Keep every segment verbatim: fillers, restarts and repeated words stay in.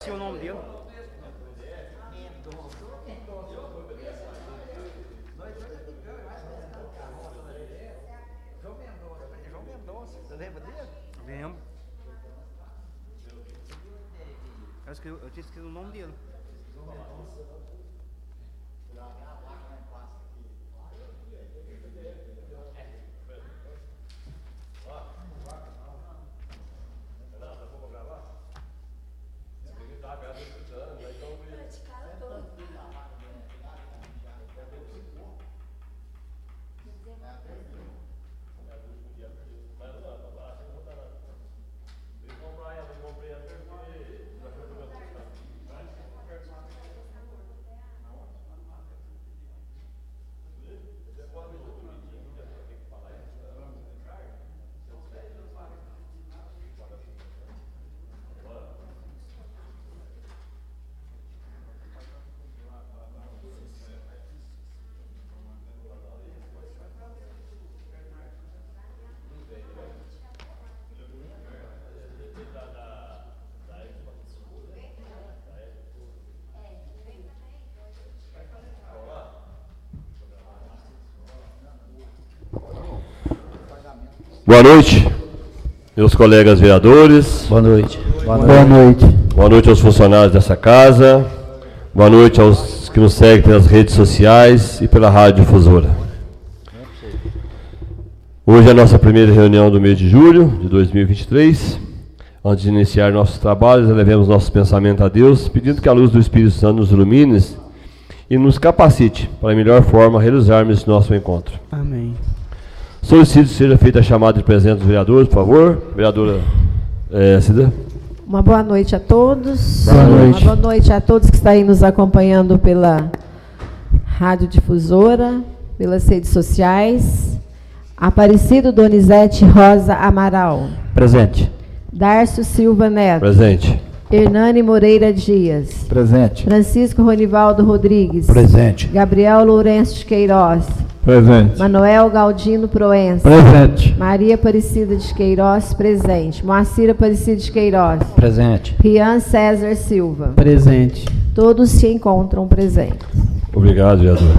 o nome dele. João Mendonça, você lembra dele? Lembro. Eu, escrevi, eu tinha escrito o nome dele. Boa noite, meus colegas vereadores. Boa noite. Boa noite. Boa noite. Boa noite aos funcionários dessa casa. Boa noite aos que nos seguem pelas redes sociais e pela Rádio Difusora. Hoje é a nossa primeira reunião do mês de julho de dois mil e vinte e três. Antes de iniciar nossos trabalhos, elevemos nosso pensamento a Deus, pedindo que a luz do Espírito Santo nos ilumine e nos capacite para a melhor forma realizarmos esse nosso encontro. Amém. Solicito que seja feita a chamada de presença dos vereadores, por favor. Vereadora é, Cida. Uma boa noite a todos. Boa noite. Uma boa noite a todos que estão aí nos acompanhando pela Rádio Difusora, pelas redes sociais. Aparecido Donizete Rosa Amaral. Presente. Dárcio Silva Neto. Presente. Hernani Moreira Dias. Presente. Francisco Ronivaldo Rodrigues. Presente. Gabriel Lourenço de Queiroz. Presente. Manuel Galdino Proença. Presente. Maria Aparecida de Queiroz, presente. Moacir Aparecida de Queiroz. Presente. Rian César Silva. Presente. Todos se encontram presentes. Obrigado, vereador.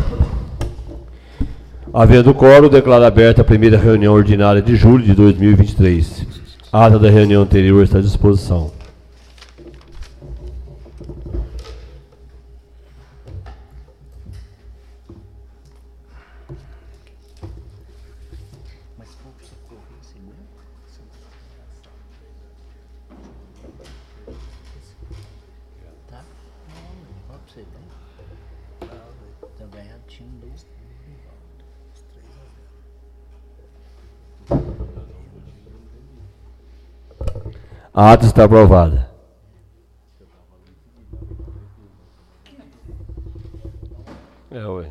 Havendo quórum, declaro aberta a primeira reunião ordinária de julho de dois mil e vinte e três. A ata da reunião anterior está à disposição. A ata está aprovada. É, ué.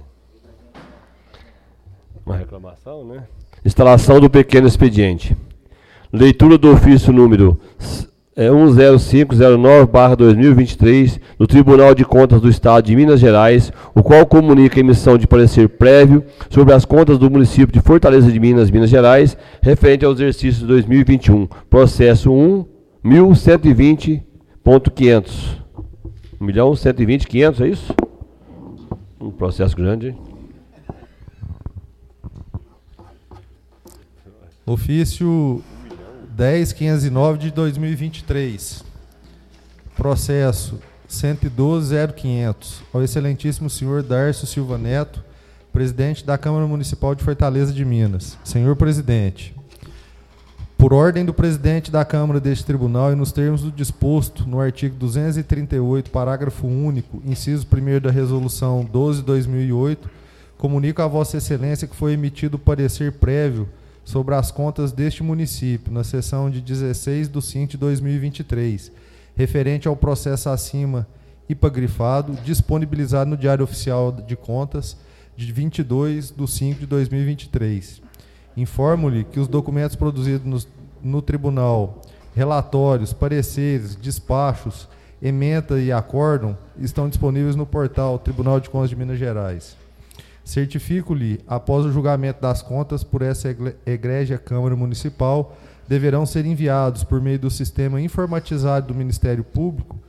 Uma reclamação, né? Instalação do pequeno expediente. Leitura do ofício número é, um zero cinco zero nove barra dois mil e vinte e três do Tribunal de Contas do Estado de Minas Gerais, o qual comunica a emissão de parecer prévio sobre as contas do município de Fortaleza de Minas, Minas Gerais, referente ao exercício de dois mil e vinte e um, processo um mil cento e vinte ponto quinhentos. um milhão cento e vinte ponto quinhentos, é isso? Um processo grande, hein? Ofício dez mil quinhentos e nove de dois mil e vinte e três. Processo cento e doze zero quinhentos. Ao excelentíssimo senhor Dárcio Silva Neto, presidente da Câmara Municipal de Fortaleza de Minas. Senhor presidente, por ordem do presidente da Câmara deste tribunal e nos termos do disposto no artigo duzentos e trinta e oito, parágrafo único, inciso primeiro da resolução doze de dois mil e oito, comunico a vossa excelência que foi emitido parecer prévio sobre as contas deste município, na sessão de dezesseis de cinco de dois mil e vinte e três, referente ao processo acima hipagrifado, disponibilizado no Diário Oficial de Contas de vinte e dois de cinco de dois mil e vinte e três. Informo-lhe que os documentos produzidos no, no tribunal, relatórios, pareceres, despachos, ementa e acórdão, estão disponíveis no portal Tribunal de Contas de Minas Gerais. Certifico-lhe, após o julgamento das contas por essa egrégia Câmara Municipal, deverão ser enviados por meio do sistema informatizado do Ministério Público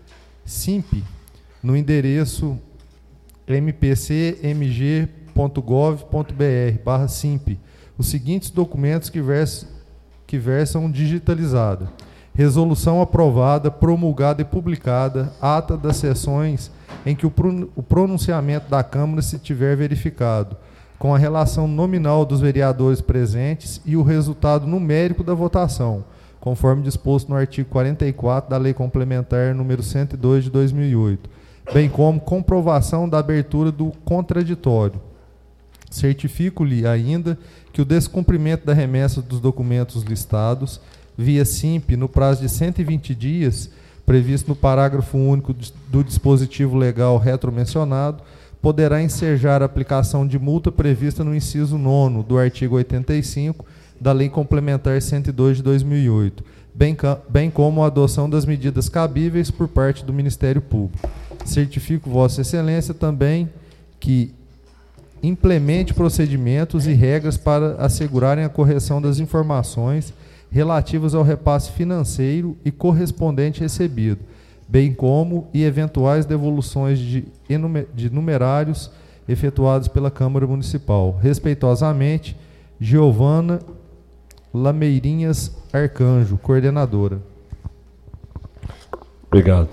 Simp, no endereço m p c m g ponto gov ponto b r barra Simp, os seguintes documentos que, vers que versam digitalizada: resolução aprovada, promulgada e publicada, ata das sessões em que o, pro o pronunciamento da Câmara se tiver verificado, com a relação nominal dos vereadores presentes e o resultado numérico da votação, conforme disposto no artigo quarenta e quatro da Lei Complementar número cento e dois de dois mil e oito, bem como comprovação da abertura do contraditório. Certifico-lhe ainda que o descumprimento da remessa dos documentos listados, via Simp, no prazo de cento e vinte dias, previsto no parágrafo único do dispositivo legal retromencionado, poderá ensejar a aplicação de multa prevista no inciso nono do artigo oitenta e cinco da Lei Complementar cento e dois de dois mil e oito, bem, bem como a adoção das medidas cabíveis por parte do Ministério Público. Certifico Vossa Excelência também que implemente procedimentos e regras para assegurarem a correção das informações relativas ao repasse financeiro e correspondente recebido, bem como e eventuais devoluções de, de numerários efetuados pela Câmara Municipal. Respeitosamente, Giovana Lameirinhas Arcanjo, coordenadora. Obrigado.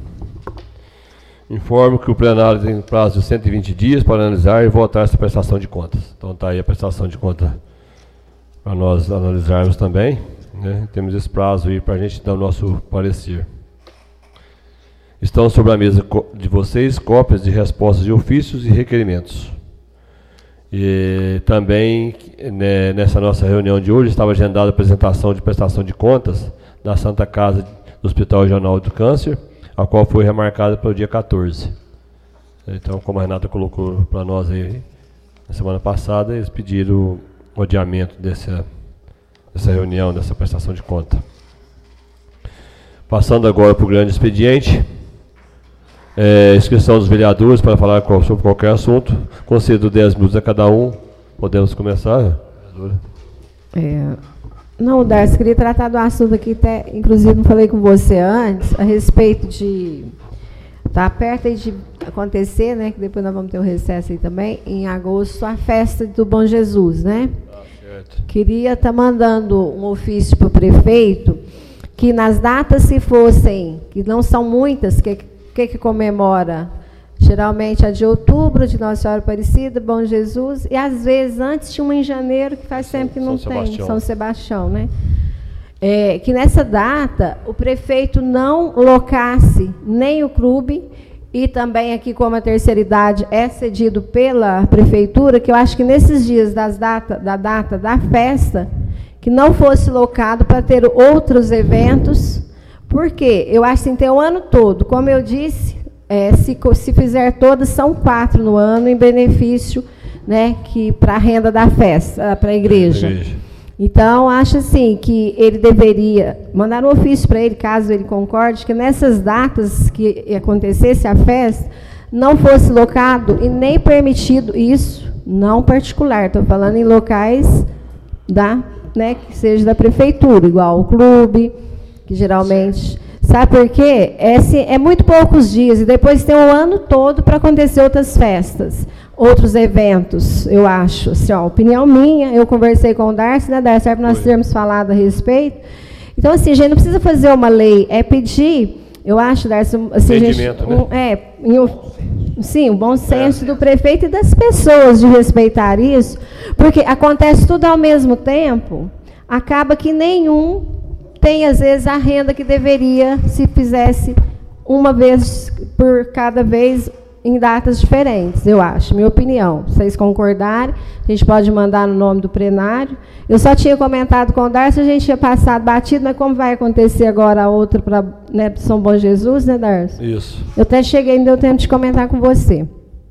Informo que o plenário tem prazo de cento e vinte dias para analisar e votar essa prestação de contas. Então está aí a prestação de conta para nós analisarmos também, né? Temos esse prazo aí para a gente dar o nosso parecer. Estão sobre a mesa de vocês cópias de respostas de ofícios e requerimentos. E também, né, nessa nossa reunião de hoje, estava agendada a apresentação de prestação de contas da Santa Casa do Hospital Regional do Câncer, a qual foi remarcada para o dia quatorze. Então, como a Renata colocou para nós aí, na semana passada, eles pediram o adiamento dessa, dessa reunião, dessa prestação de conta. Passando agora para o grande expediente, é, inscrição dos vereadores para falar qual, sobre qualquer assunto. Concedo dez minutos a cada um. Podemos começar, vereadora? É... Não, Darcy, queria tratar do assunto aqui, até, inclusive não falei com você antes, a respeito de... Está perto aí de acontecer, né, que depois nós vamos ter um recesso aí também, em agosto, a festa do Bom Jesus, né? Ah, certo. Queria estar tá mandando um ofício para o prefeito, que nas datas que fossem, que não são muitas, que, que, que comemora... Geralmente a de outubro, de Nossa Senhora Aparecida, Bom Jesus, e às vezes antes tinha uma em janeiro, que faz tempo que não São tem, Sebastião. São Sebastião, né? É, que nessa data o prefeito não locasse nem o clube, e também aqui, como a terceira idade é cedido pela prefeitura, que eu acho que nesses dias das data, da data da festa, que não fosse locado para ter outros eventos, porque eu acho que tem que ter o ano todo, como eu disse. É, se, se fizer todas, são quatro no ano, em benefício, né, que para a renda da festa, para a igreja. igreja. Então, acho assim que ele deveria mandar um ofício para ele, caso ele concorde, que nessas datas que acontecesse a festa, não fosse locado e nem permitido isso, não particular, estou falando em locais da, né, que seja da prefeitura, igual o clube, que geralmente... Sabe por quê? É, assim, é muito poucos dias, e depois tem o ano todo para acontecer outras festas, outros eventos, eu acho. Assim, ó, opinião minha, eu conversei com o Darcy, né, Darcy, para nós termos falado a respeito. Então, assim, a gente não precisa fazer uma lei, é pedir, eu acho, Darcy, assim, gente, um, né? é, em, sim, o bom senso é. do prefeito e das pessoas de respeitar isso, porque acontece tudo ao mesmo tempo, acaba que nenhum tem, às vezes, a renda que deveria se fizesse uma vez por cada vez em datas diferentes, eu acho, minha opinião. Se vocês concordarem, a gente pode mandar no nome do plenário. Eu só tinha comentado com o Darcy, a gente tinha passado batido, mas como vai acontecer agora a outra para, né, São Bom Jesus, né, Darcy? Isso. Eu até cheguei, não deu tempo de comentar com você.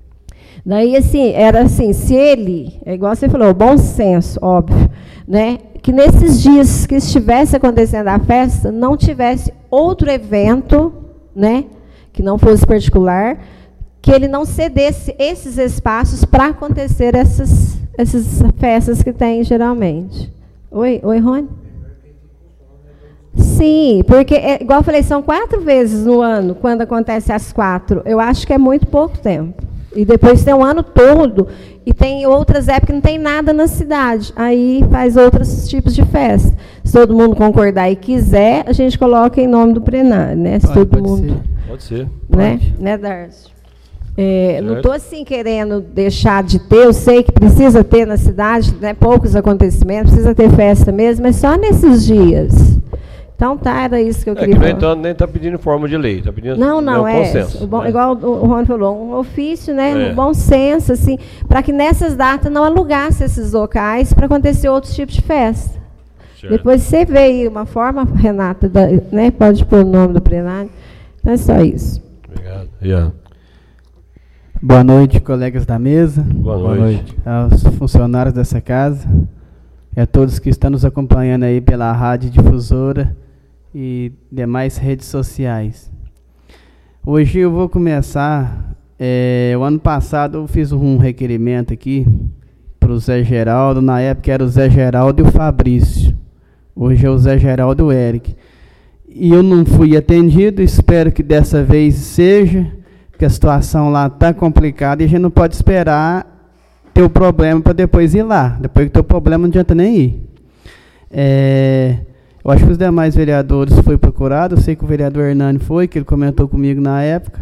Daí, assim, era assim, se ele, é igual você falou, bom senso, óbvio, né, que nesses dias que estivesse acontecendo a festa, não tivesse outro evento, né, que não fosse particular, que ele não cedesse esses espaços para acontecer essas, essas festas que tem geralmente. Oi, oi, Rony? Sim, porque, é, igual eu falei, são quatro vezes no ano, quando acontece as quatro. Eu acho que é muito pouco tempo. E depois tem um ano todo, e tem outras épocas que não tem nada na cidade. Aí faz outros tipos de festa. Se todo mundo concordar e quiser, a gente coloca em nome do plenário, né? Se pode, todo pode mundo. Ser. Pode ser. Né, pode. né, Darcy? É, não estou assim querendo deixar de ter, eu sei que precisa ter na cidade, né, poucos acontecimentos, precisa ter festa mesmo, mas só nesses dias. Então tá, era isso que eu é queria que, falar. então, nem está pedindo forma de lei, está pedindo Não, não, né, um é consenso. o bom, Né? igual o Rony falou, um ofício, né, É. um bom senso, assim, para que nessas datas não alugasse esses locais para acontecer outros tipos de festa. Certo. Depois você vê aí uma forma, Renata, da, né, pode pôr o nome do plenário. Então é só isso. Obrigado. Yeah. Boa noite, colegas da mesa. Boa noite. Boa noite aos funcionários dessa casa e a todos que estão nos acompanhando aí pela rádio difusora e demais redes sociais. Hoje eu vou começar, é, o ano passado eu fiz um requerimento aqui para o Zé Geraldo, na época era o Zé Geraldo e o Fabrício, hoje é o Zé Geraldo e o Eric. E eu não fui atendido, espero que dessa vez seja, porque a situação lá está complicada e a gente não pode esperar ter o problema para depois ir lá. Depois que ter o problema não adianta nem ir. É, eu acho que os demais vereadores foram procurados, eu sei que o vereador Hernani foi, que ele comentou comigo na época.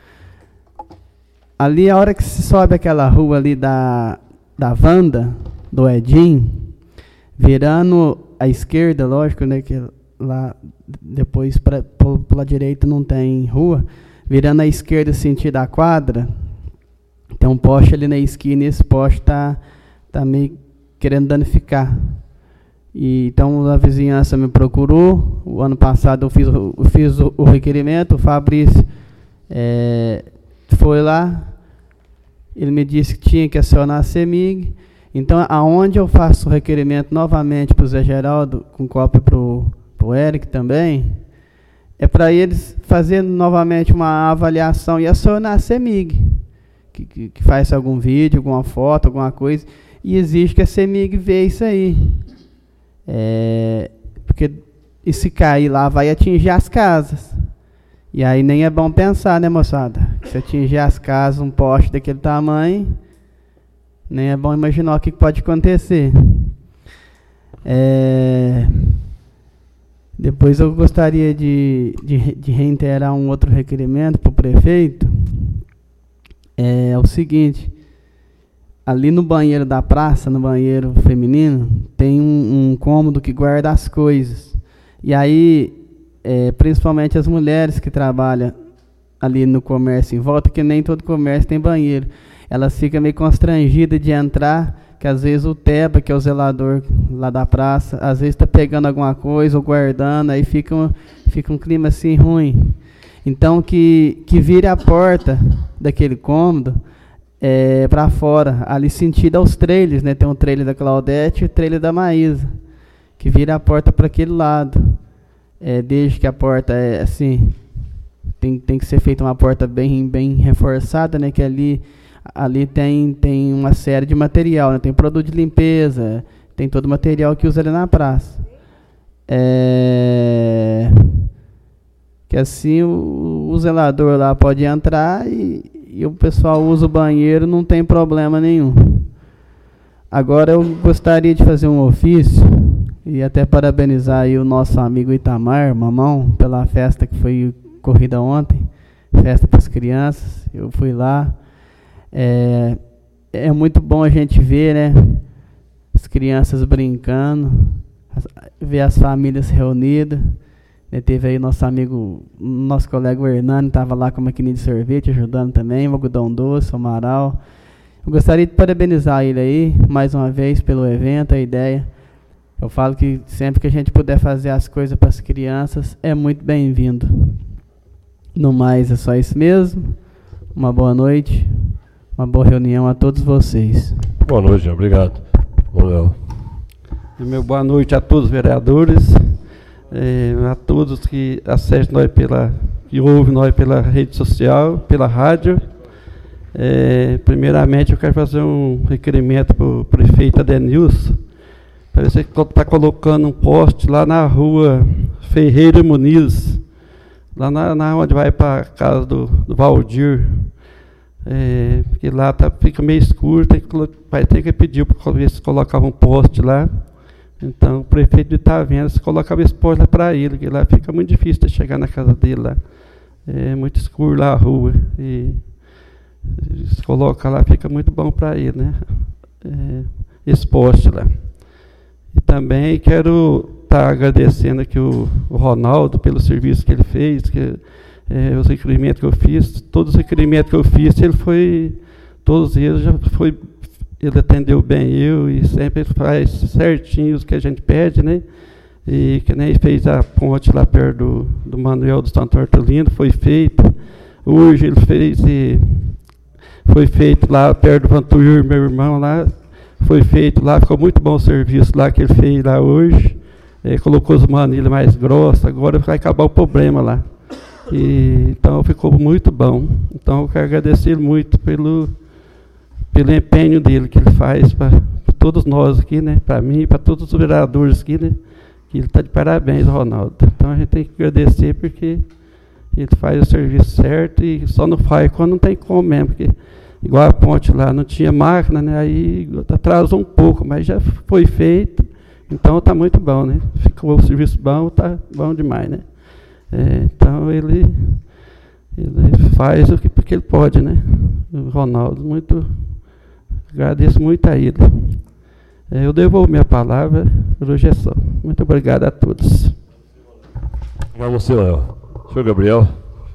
Ali, a hora que se sobe aquela rua ali da, da Wanda, do Edim, virando à esquerda, lógico, né, que lá depois pra, pela direita não tem rua, virando à esquerda sentido a quadra, tem um poste ali na esquina e esse poste está tá meio querendo danificar. E, então a vizinhança me procurou, o ano passado eu fiz, eu fiz o, o requerimento, o Fabrício é, foi lá, ele me disse que tinha que acionar a CEMIG, então aonde eu faço o requerimento novamente para o Zé Geraldo, com cópia para o Eric também, é para eles fazerem novamente uma avaliação e acionar a CEMIG, que, que, que faz algum vídeo, alguma foto, alguma coisa, e exige que a CEMIG veja isso aí. É, porque e se cair lá vai atingir as casas. E aí nem é bom pensar, né, moçada? Que se atingir as casas, um poste daquele tamanho, nem é bom imaginar o que pode acontecer. É... Depois eu gostaria de, de, de reiterar um outro requerimento para o prefeito. É, é o seguinte, ali no banheiro da praça, no banheiro feminino, tem um, um cômodo que guarda as coisas. E aí, é, principalmente as mulheres que trabalham ali no comércio em volta, que nem todo comércio tem banheiro, elas ficam meio constrangidas de entrar, que às vezes o Teba, que é o zelador lá da praça, às vezes está pegando alguma coisa ou guardando, aí fica um, fica um clima assim ruim. Então, que, que vire a porta daquele cômodo é, para fora, ali sentido aos trailers, né? Tem um trailer da Claudete e o trailer da Maísa, que vira a porta para aquele lado. É, desde que a porta é assim, tem, tem que ser feita uma porta bem, bem reforçada, né? Que ali... Ali tem, tem uma série de material, né? Tem produto de limpeza, tem todo o material que usa ali na praça. É, que assim o, o zelador lá pode entrar e, e o pessoal usa o banheiro, não tem problema nenhum. Agora eu gostaria de fazer um ofício e até parabenizar aí o nosso amigo Itamar, Mamão, pela festa que foi corrida ontem, festa para as crianças. Eu fui lá. É, é muito bom a gente ver, né, as crianças brincando, as, ver as famílias reunidas. Né, teve aí nosso amigo, nosso colega o Hernani, estava lá com a maquininha de sorvete, ajudando também, o algodão doce, o Amaral. Eu gostaria de parabenizar ele aí, mais uma vez, pelo evento, a ideia. Eu falo que sempre que a gente puder fazer as coisas para as crianças, é muito bem-vindo. No mais, é só isso mesmo. Uma boa noite. Uma boa reunião a todos vocês. Boa noite, obrigado. Manuel. Meu boa noite a todos os vereadores, eh, a todos que assistem nós pela, que ouvem nós pela rede social, pela rádio. Eh, primeiramente, eu quero fazer um requerimento para o prefeito Adenilson. Parece que está colocando um poste lá na rua Ferreira Muniz, lá na, na onde vai para a casa do, do Valdir. É, porque lá tá, fica meio escuro, tem que, vai ter que pedir para ver se colocava um poste lá. Então o prefeito de Itavena, se colocava esse poste lá para ele, que lá fica muito difícil de chegar na casa dele lá. É muito escuro lá a rua. E se coloca lá, fica muito bom para ele, né? É, esse poste lá. E também quero estar tá agradecendo aqui o, o Ronaldo pelo serviço que ele fez, que É, os requerimentos que eu fiz, todos os requerimentos que eu fiz, ele foi, todos eles já foi, ele atendeu bem eu e sempre faz certinho os que a gente pede, né? E que nem fez a ponte lá perto do, do Manuel do Santo Hortolino, foi feita. Hoje ele fez, e foi feito lá perto do Vantuir, meu irmão lá, foi feito lá, ficou muito bom o serviço lá que ele fez lá hoje. É, colocou as manilhas mais grossas, agora vai acabar o problema lá. E, então ficou muito bom. Então eu quero agradecer muito pelo, pelo empenho dele que ele faz para todos nós aqui, né? Para mim e para todos os vereadores aqui, né? Que ele está de parabéns, Ronaldo. Então a gente tem que agradecer porque ele faz o serviço certo e só não faz quando não tem como mesmo, porque igual a ponte lá não tinha máquina, né? Aí atrasou um pouco, mas já foi feito. Então está muito bom, né? Ficou o serviço bom, está bom demais, né? É, então ele, ele faz o que porque ele pode, né? O Ronaldo, muito, agradeço muito a ele. É, eu devolvo minha palavra por hoje é só. Muito obrigado a todos. Obrigado você, Léo. Senhor Gabriel.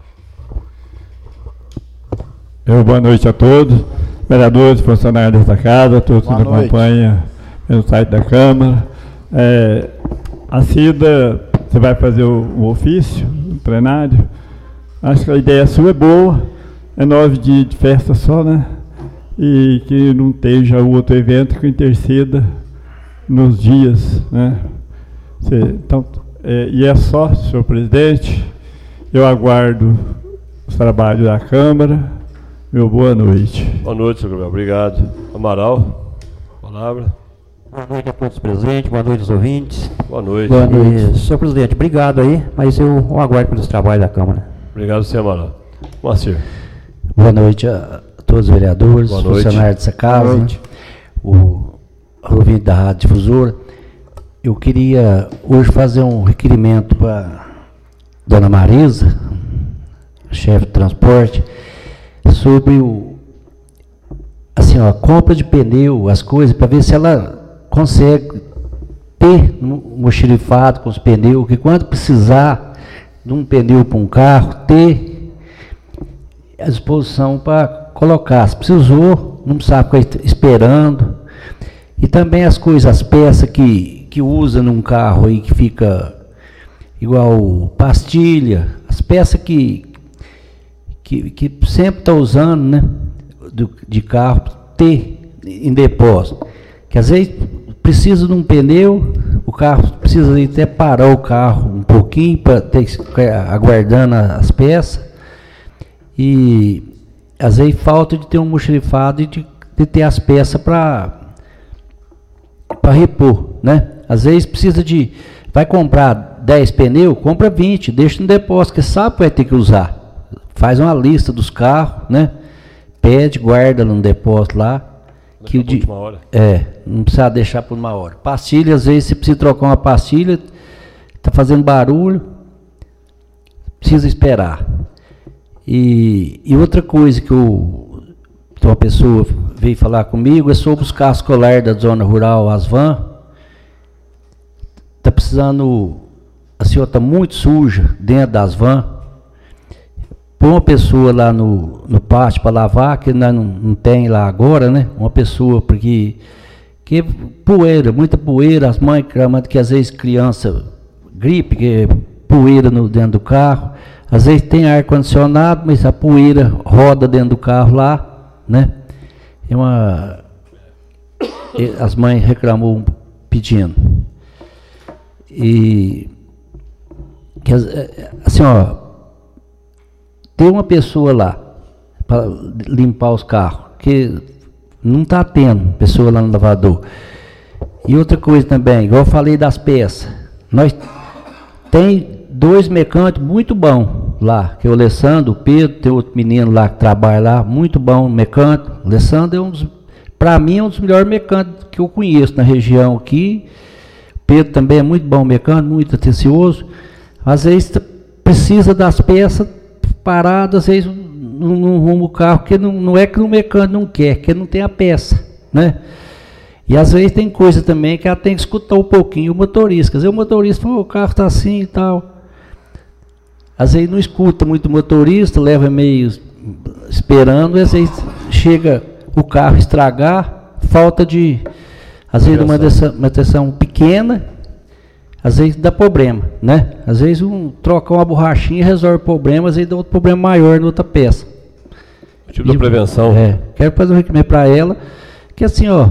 Eu, boa noite a todos, vereadores, funcionários da casa, todos que nos acompanham no site da Câmara. É, a Cida, você vai fazer o, o ofício, o plenário. Acho que a ideia sua é boa, é nove dias de festa só, né? E que não esteja o outro evento que interceda nos dias, né? Você, então, é, e é só, senhor presidente, eu aguardo os trabalhos da Câmara. Meu boa noite. Boa noite, senhor Gabriel. Obrigado. Amaral, palavra. Boa noite a todos presentes, boa noite aos ouvintes. Boa noite. Boa noite. Senhor presidente, obrigado aí, mas eu, eu aguardo pelos trabalhos da Câmara. Obrigado, senhor Amaral. Moacir. Boa noite a todos os vereadores, boa noite. Funcionários dessa casa, né? o ouvinte da Rádio Difusora. Eu queria hoje fazer um requerimento para dona Marisa, chefe de transporte, sobre o, assim, ó, a compra de pneu, as coisas, para ver se ela consegue ter um mochilifado com os pneus, que quando precisar de um pneu para um carro, ter à disposição para colocar. Se precisou, não precisa ficar esperando. E também as coisas, as peças que, que usa num carro aí, que fica igual pastilha, as peças que, que, que sempre está usando, né, do, de carro, ter em depósito. Que às vezes precisa de um pneu, o carro precisa até parar o carro um pouquinho para ter que ficar aguardando as peças. E às vezes falta de ter um mochilifado e de, de ter as peças para para repor, né? Às vezes precisa de, vai comprar dez pneus, compra vinte, deixa no depósito, que sabe que vai ter que usar. Faz uma lista dos carros, né? Pede, guarda no depósito lá. Que de, última hora. É, não precisa deixar por uma hora. Pastilha, às vezes você precisa trocar uma pastilha, está fazendo barulho, precisa esperar. E, e outra coisa que eu, uma pessoa veio falar comigo é sobre os carros escolares da zona rural, as vans. Está precisando, a senhora está muito suja dentro das vans. Põe uma pessoa lá no, no pátio para lavar, que não, não tem lá agora, né? Uma pessoa, porque que poeira, muita poeira, as mães reclamando que às vezes criança gripe, que é poeira no, dentro do carro. Às vezes tem ar-condicionado, mas a poeira roda dentro do carro lá, né? É uma... As mães reclamou pedindo. E... Que, assim, ó... Tem uma pessoa lá para limpar os carros, que não está tendo pessoa lá no lavador. E outra coisa também, igual eu falei das peças, nós tem dois mecânicos muito bons lá, que é o Alessandro, o Pedro, tem outro menino lá que trabalha lá, muito bom mecânico. O Alessandro é um dos, para mim, é um dos melhores mecânicos que eu conheço na região aqui. O Pedro também é muito bom mecânico, muito atencioso. Às vezes precisa das peças paradas, às vezes não, não arruma o carro, porque não, não é que o mecânico não quer, que não tem a peça, né? E às vezes tem coisa também que ela tem que escutar um pouquinho o motorista. Quer dizer, o motorista fala, o carro está assim e tal. Às vezes não escuta muito o motorista, leva meio esperando, às vezes chega o carro estragar, falta de, às vezes uma atenção, uma atenção pequena, às vezes dá problema, né? Às vezes um troca uma borrachinha e resolve o problema, às vezes dá outro problema maior na outra peça. O tipo de prevenção. É, quero fazer um requerimento para ela, que assim, ó,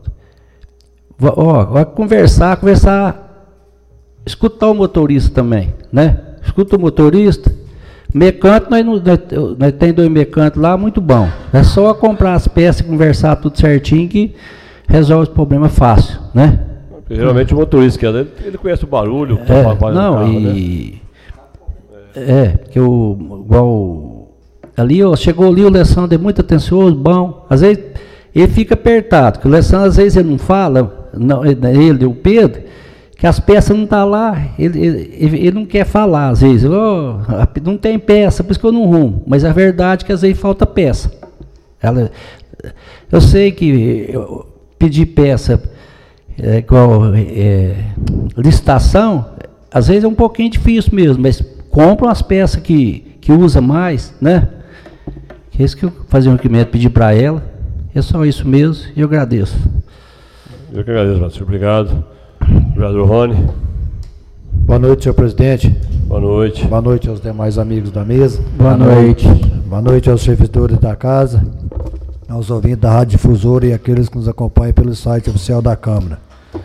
ó, vai conversar, conversar, escutar o motorista também, né? Escuta o motorista, mecânico, nós, nós, nós tem dois mecânicos lá, muito bom. É só comprar as peças e conversar tudo certinho que resolve o problema fácil, né? Geralmente o motorista, que ele, ele conhece o barulho, é, o não, carro, e né? É, porque o igual ali, ó, chegou ali o Alessandro é muito atencioso, bom. Às vezes ele fica apertado, que o Alessandro às vezes ele não fala, não, ele e o Pedro, que as peças não estão tá lá, ele, ele, ele não quer falar, às vezes, oh, não tem peça, por isso que eu não rumo, mas a verdade é que às vezes falta peça. Ela, eu sei que eu pedir peça, é, igual é, licitação, às vezes é um pouquinho difícil mesmo, mas compram as peças que, que usa mais, né? É isso que eu fazia um requerimento, pedir para ela, é só isso mesmo, e eu agradeço. Eu que agradeço, Márcio, obrigado. Vereador Rony. Boa noite, senhor presidente. Boa noite. Boa noite aos demais amigos da mesa. Boa, Boa noite. noite. Boa noite aos servidores da casa, aos ouvintes da Rádio Difusora e aqueles que nos acompanham pelo site oficial da Câmara.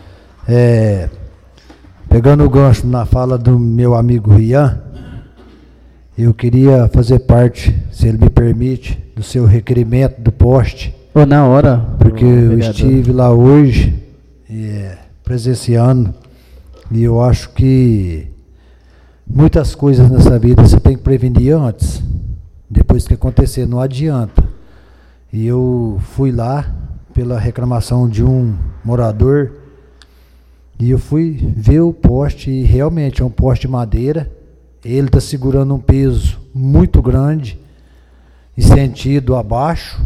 É, pegando o gancho na fala do meu amigo Rian, eu queria fazer parte, se ele me permite, do seu requerimento do poste. Ou na hora. Porque eu estive lá hoje, é, presenciando, e eu acho que muitas coisas nessa vida você tem que prevenir antes, depois que acontecer, não adianta. E eu fui lá pela reclamação de um morador, e eu fui ver o poste, e realmente é um poste de madeira, ele está segurando um peso muito grande, em sentido abaixo,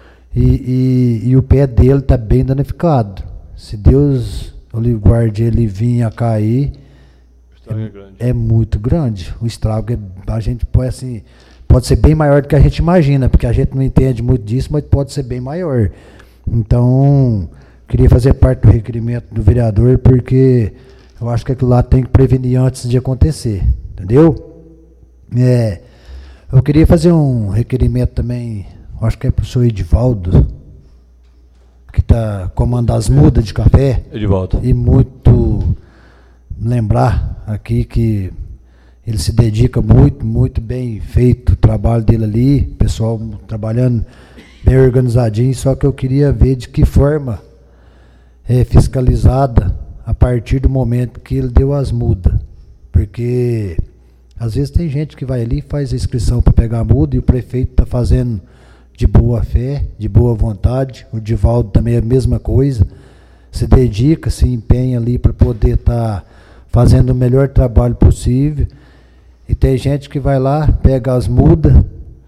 e, e, e o pé dele está bem danificado. Se Deus lhe guarde, ele vinha a cair, é, é muito grande. O estrago, é, a gente pode, assim, pode ser bem maior do que a gente imagina, porque a gente não entende muito disso, mas pode ser bem maior. Então, queria fazer parte do requerimento do vereador, porque eu acho que aquilo lá tem que prevenir antes de acontecer, entendeu? É, eu queria fazer um requerimento também, acho que é para o senhor Edivaldo, que está comandando as mudas de café. Edivaldo. E muito lembrar aqui que ele se dedica muito, muito bem feito o trabalho dele ali, pessoal trabalhando bem organizadinho, só que eu queria ver de que forma é fiscalizada a partir do momento que ele deu as mudas. Porque às vezes tem gente que vai ali, faz a inscrição para pegar a muda e o prefeito está fazendo de boa fé, de boa vontade. O Divaldo também é a mesma coisa, se dedica, se empenha ali para poder estar tá fazendo o melhor trabalho possível. E tem gente que vai lá, pega as mudas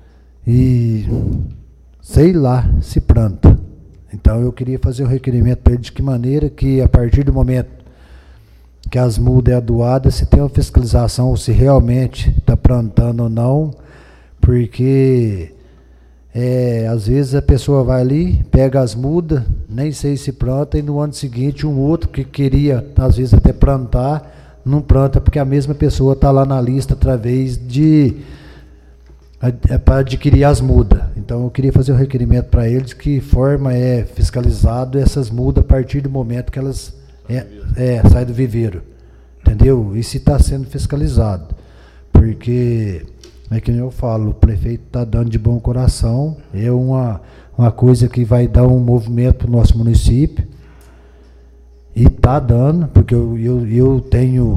e sei lá, se planta. Então eu queria fazer um requerimento para ele de que maneira que a partir do momento que as mudas é doadas, se tem uma fiscalização ou se realmente está plantando ou não, porque É, às vezes a pessoa vai ali, pega as mudas, nem sei se planta, e no ano seguinte um outro que queria, às vezes até plantar, não planta, porque a mesma pessoa está lá na lista através de é, para adquirir as mudas. Então eu queria fazer um requerimento para eles de que forma é fiscalizado essas mudas a partir do momento que elas é, é, saem do viveiro, entendeu? E se está sendo fiscalizado, porque é que eu falo, o prefeito está dando de bom coração, é uma, uma coisa que vai dar um movimento para o nosso município, e está dando, porque eu, eu, eu tenho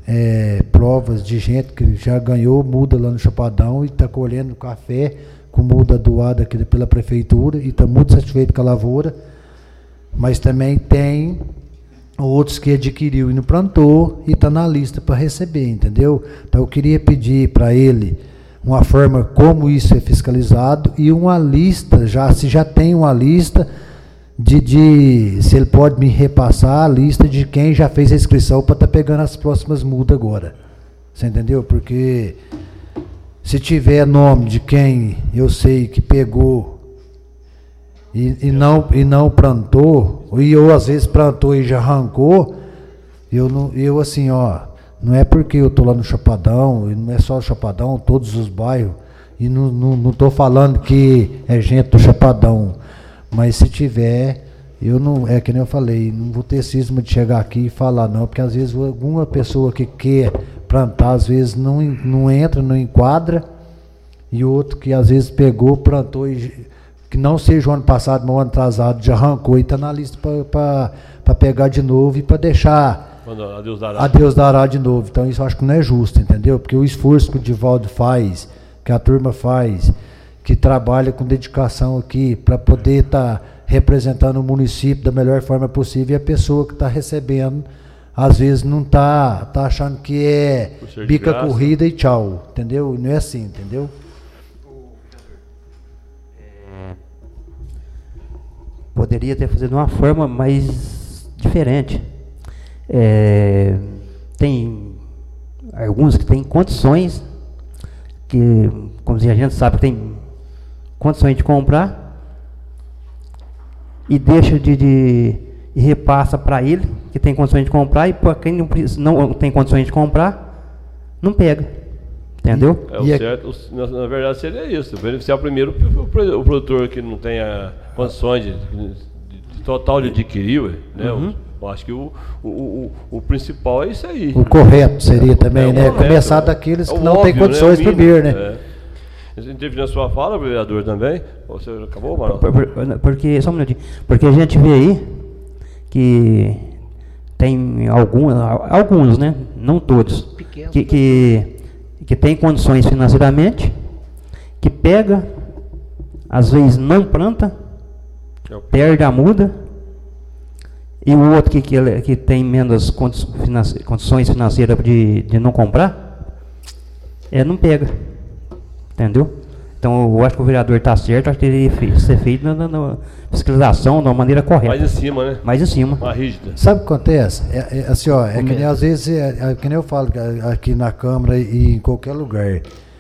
é, provas de gente que já ganhou muda lá no Chapadão e está colhendo café com muda doada aqui pela prefeitura e está muito satisfeito com a lavoura, mas também tem outros que adquiriu e não plantou e está na lista para receber, entendeu? Então eu queria pedir para ele uma forma como isso é fiscalizado e uma lista, já se já tem uma lista de, de se ele pode me repassar a lista de quem já fez a inscrição para estar tá pegando as próximas mudas agora. Você entendeu? Porque se tiver nome de quem eu sei que pegou e, e, não, e não plantou, e ou às vezes plantou e já arrancou, eu, não, eu assim, ó, não é porque eu estou lá no Chapadão, e não é só o Chapadão, todos os bairros, e não estou não, não falando que é gente do Chapadão, mas se tiver, eu não, é que nem eu falei, não vou ter cisma de chegar aqui e falar não, porque às vezes alguma pessoa que quer plantar, às vezes não, não entra, não enquadra, e outro que às vezes pegou, plantou, e, que não seja o ano passado, mas o ano atrasado, já arrancou e está na lista para pegar de novo e para deixar a Deus dará. a Deus dará de novo. Então isso eu acho que não é justo, entendeu? Porque o esforço que o Divaldo faz, que a turma faz, que trabalha com dedicação aqui para poder estar tá representando o município da melhor forma possível, e a pessoa que está recebendo às vezes não está tá achando que é bica corrida e tchau, entendeu? Não é assim, entendeu? Poderia ter feito de uma forma mais diferente. É, tem alguns que têm condições, que, como a gente sabe, tem condições de comprar e deixa de, de e repassa para ele, que tem condições de comprar, e para quem não, não tem condições de comprar, não pega. Entendeu? É, o certo, o, na, na verdade seria isso, beneficiar primeiro o, o, o produtor que não tenha condições de, de, de total de adquirir, né? Uhum. Eu acho que o, o, o, o principal é isso aí. O correto seria é, também, é, né? Correto, começar daqueles que é não óbvio, têm condições né? primeiro, né? É. Você teve na sua fala, vereador, também? Você acabou, Marão? Por, por, porque, só um minutinho, porque a gente vê aí que tem alguns, alguns, né? Não todos, que, que, que tem condições financeiramente, que pega, às vezes não planta, perde a muda, e o outro que, que, que tem menos condições financeiras de, de não comprar, é, não pega. Entendeu? Então eu acho que o vereador está certo, acho que ele deveria ser feito na, na, na fiscalização de uma maneira correta. Mais em cima, né? Mais em cima. Mais rígida. Sabe o que acontece? É, é, assim, ó, é que nem, às vezes, é, é que nem eu falo aqui na Câmara e em qualquer lugar.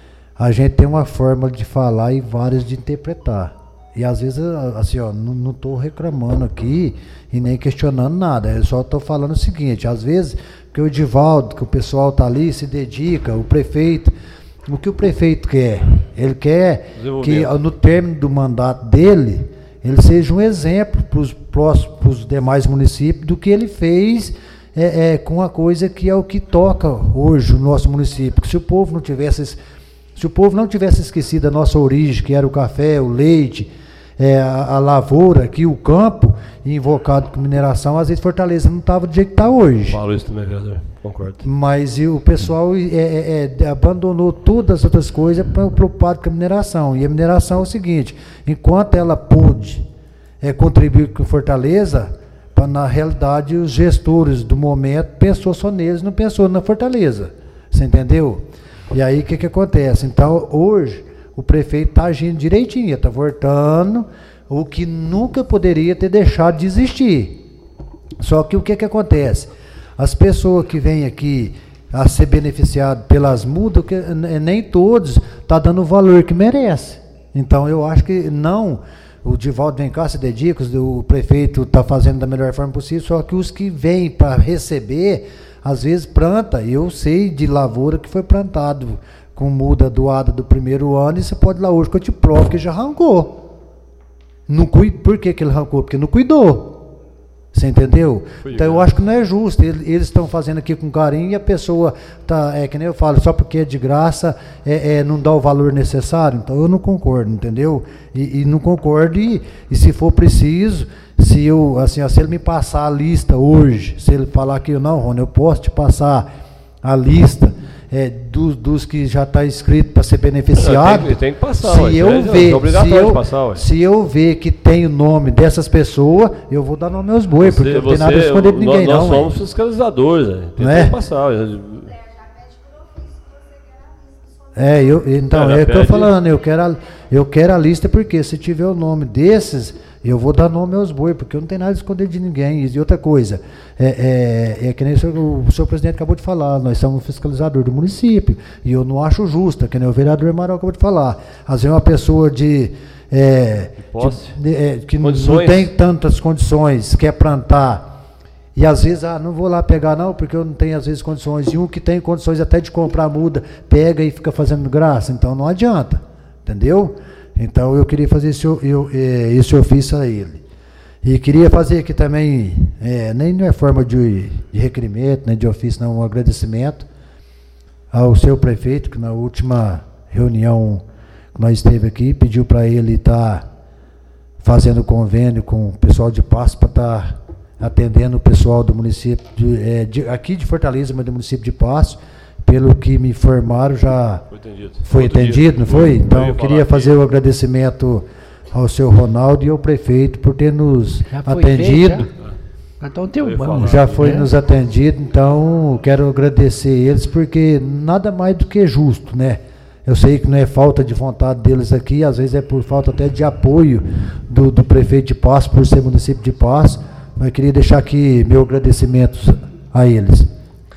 A gente tem uma forma de falar e várias de interpretar. E às vezes, assim, ó, não estou reclamando aqui e nem questionando nada. Eu só estou falando o seguinte, às vezes, que o Divaldo, que o pessoal está ali, se dedica, o prefeito. O que o prefeito quer? Ele quer que no término do mandato dele, ele seja um exemplo para os próximos, para os demais municípios do que ele fez é, é, com a coisa que é o que toca hoje o nosso município. Porque se o povo não tivesse, se o povo não tivesse esquecido a nossa origem, que era o café, o leite, é, a, a lavoura aqui, o campo, e invocado com mineração, às vezes Fortaleza não estava do jeito que está hoje. Falo isso também, vereador. Concordo. Mas e o pessoal é, é, é, abandonou todas as outras coisas preocupado com a mineração. E a mineração é o seguinte, enquanto ela pôde é, contribuir com Fortaleza, pra, na realidade os gestores do momento pensou só neles, não pensou na Fortaleza. Você entendeu? E aí o que, que acontece? Então hoje o prefeito está agindo direitinho, está voltando o que nunca poderia ter deixado de existir. Só que o que, que acontece? As pessoas que vêm aqui a ser beneficiadas pelas mudas, que nem todos estão dando o valor que merece. Então eu acho que não, o Divaldo vem cá, se dedica, o prefeito está fazendo da melhor forma possível, só que os que vêm para receber, às vezes planta, eu sei de lavoura que foi plantado com muda doada do primeiro ano, e você pode ir lá hoje que eu te provo que já arrancou. Não cuida, por que, que ele arrancou? Porque não cuidou. Você entendeu? Então eu acho que não é justo. Eles estão fazendo aqui com carinho e a pessoa tá, é que nem eu falo, só porque é de graça é, é, não dá o valor necessário. Então eu não concordo, entendeu? E, e não concordo e, e se for preciso, se eu assim, se ele me passar a lista hoje, se ele falar que eu não, Rony, eu posso te passar a lista é, dos, dos que já está inscrito para ser beneficiado. Tem, tem que passar. Se ué, eu é, ver, é obrigatório se eu, de passar, ué. se eu ver que tem o nome dessas pessoas, eu vou dar nome aos boi, porque não tem nada a esconder de ninguém, nós, não. Nós somos fiscalizadores, né? Tem é? que passar. Ué. É, eu, então, Cara, é o que eu pede... tô falando, eu quero, a, eu quero a lista, porque se tiver o nome desses, eu vou dar nome aos boi, porque eu não tenho nada a esconder de ninguém. E outra coisa, é, é, é que nem o senhor, o senhor presidente acabou de falar, nós somos fiscalizador do município, e eu não acho justa, que nem o vereador Amaral acabou de falar. Às vezes uma pessoa de... É, de, de, é, que condições. Não tem tantas condições, quer plantar... E às vezes, ah, não vou lá pegar não, porque eu não tenho às vezes condições. E um que tem condições até de comprar muda, pega e fica fazendo graça. Então não adianta, entendeu? Então eu queria fazer esse, eu, esse ofício a ele. E queria fazer aqui também, é, nem não é forma de, de requerimento, nem de ofício, não, um agradecimento ao seu prefeito, que na última reunião que nós esteve aqui, pediu para ele estar tá fazendo convênio com o pessoal de Passo para estar... Tá atendendo o pessoal do município, de, é, de, aqui de Fortaleza, mas do município de Passo, pelo que me informaram, já foi atendido, foi atendido não foi? Então, eu queria fazer o agradecimento ao seu Ronaldo e ao prefeito por ter nos atendido. Feito, já? Então tem um bom. Já foi é. nos atendido, então quero agradecer eles, porque nada mais do que justo, né? Eu sei que não é falta de vontade deles aqui, às vezes é por falta até de apoio do, do prefeito de Passo, por ser município de Passo. Mas eu queria deixar aqui meu agradecimento a eles.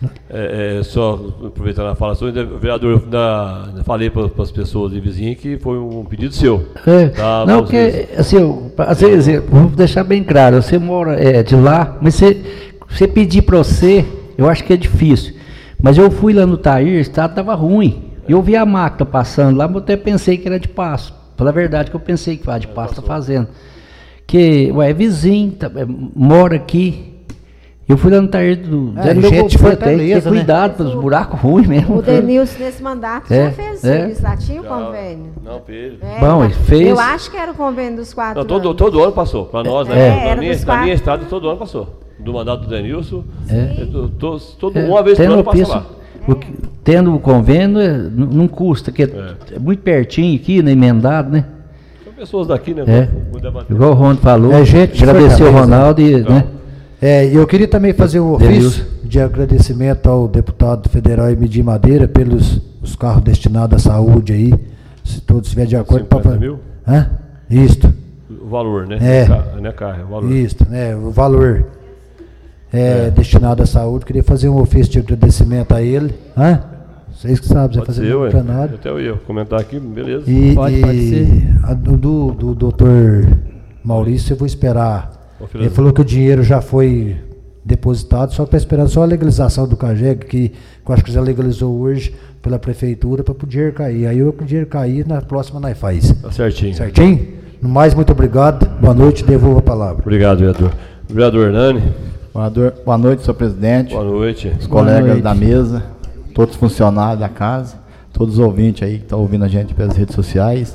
É, é, só aproveitando a fala sua, vereador, da, falei para as pessoas de vizinho que foi um pedido seu. É, tá, não, que assim, eu, às vezes, eu vou deixar bem claro, você mora é, de lá, mas você, você pedir para você, eu acho que é difícil. Mas eu fui lá no Tair, o estado estava ruim. Eu vi a máquina passando lá, mas eu até pensei que era de Passo. Pela verdade que eu pensei que era de Passo, está fazendo. Que, ué, é vizinho, tá, é, mora aqui. Eu fui lá no Tair do... É, gente meu, de Fortaleza, ter cuidado pelos buracos ruins mesmo. O Denilson, nesse mandato, é, já fez é. isso, já tinha o convênio. Não, fez. É, Bom, ele fez. Eu acho que era o convênio dos quatro não, todo, anos. todo ano passou, para nós, né? É, na, minha, na minha estrada, todo ano passou. Do mandato do Denilson, é. todo, todo, todo, é. uma vez por ano passa lá. O que, tendo o convênio, é, não, não custa, que é, é. é muito pertinho aqui, né, emendado, né? Pessoas daqui, né? É. Igual o Ronaldo falou, é, gente, agradecer o Ronaldo e, né? É, eu queria também fazer um ofício de agradecimento ao deputado federal Emidir Madeira pelos os carros destinados à saúde aí, se todos estiverem de acordo. cinquenta mil? Hã? Isto. O valor, né? É. Não é carro, é o valor. Isto, né? O valor é, é. destinado à saúde. Queria fazer um ofício de agradecimento a ele. Hã? Vocês que sabem, você fazer um campeonato. Até eu ia comentar aqui, beleza. E, pode, e pode ser. A do, do, do doutor Maurício, eu vou esperar. Ele falou que o dinheiro já foi depositado, só para esperar só a legalização do CAGEG, que eu acho que já legalizou hoje pela prefeitura, para o dinheiro cair. Aí o dinheiro cair, na próxima nós faz. Tá certinho. Certinho? No mais, muito obrigado. Boa noite, devolvo a palavra. Obrigado, vereador. Vereador Hernani. Boa noite, senhor presidente. Boa noite. Os colegas da mesa, todos os funcionários da casa, todos os ouvintes aí que estão ouvindo a gente pelas redes sociais.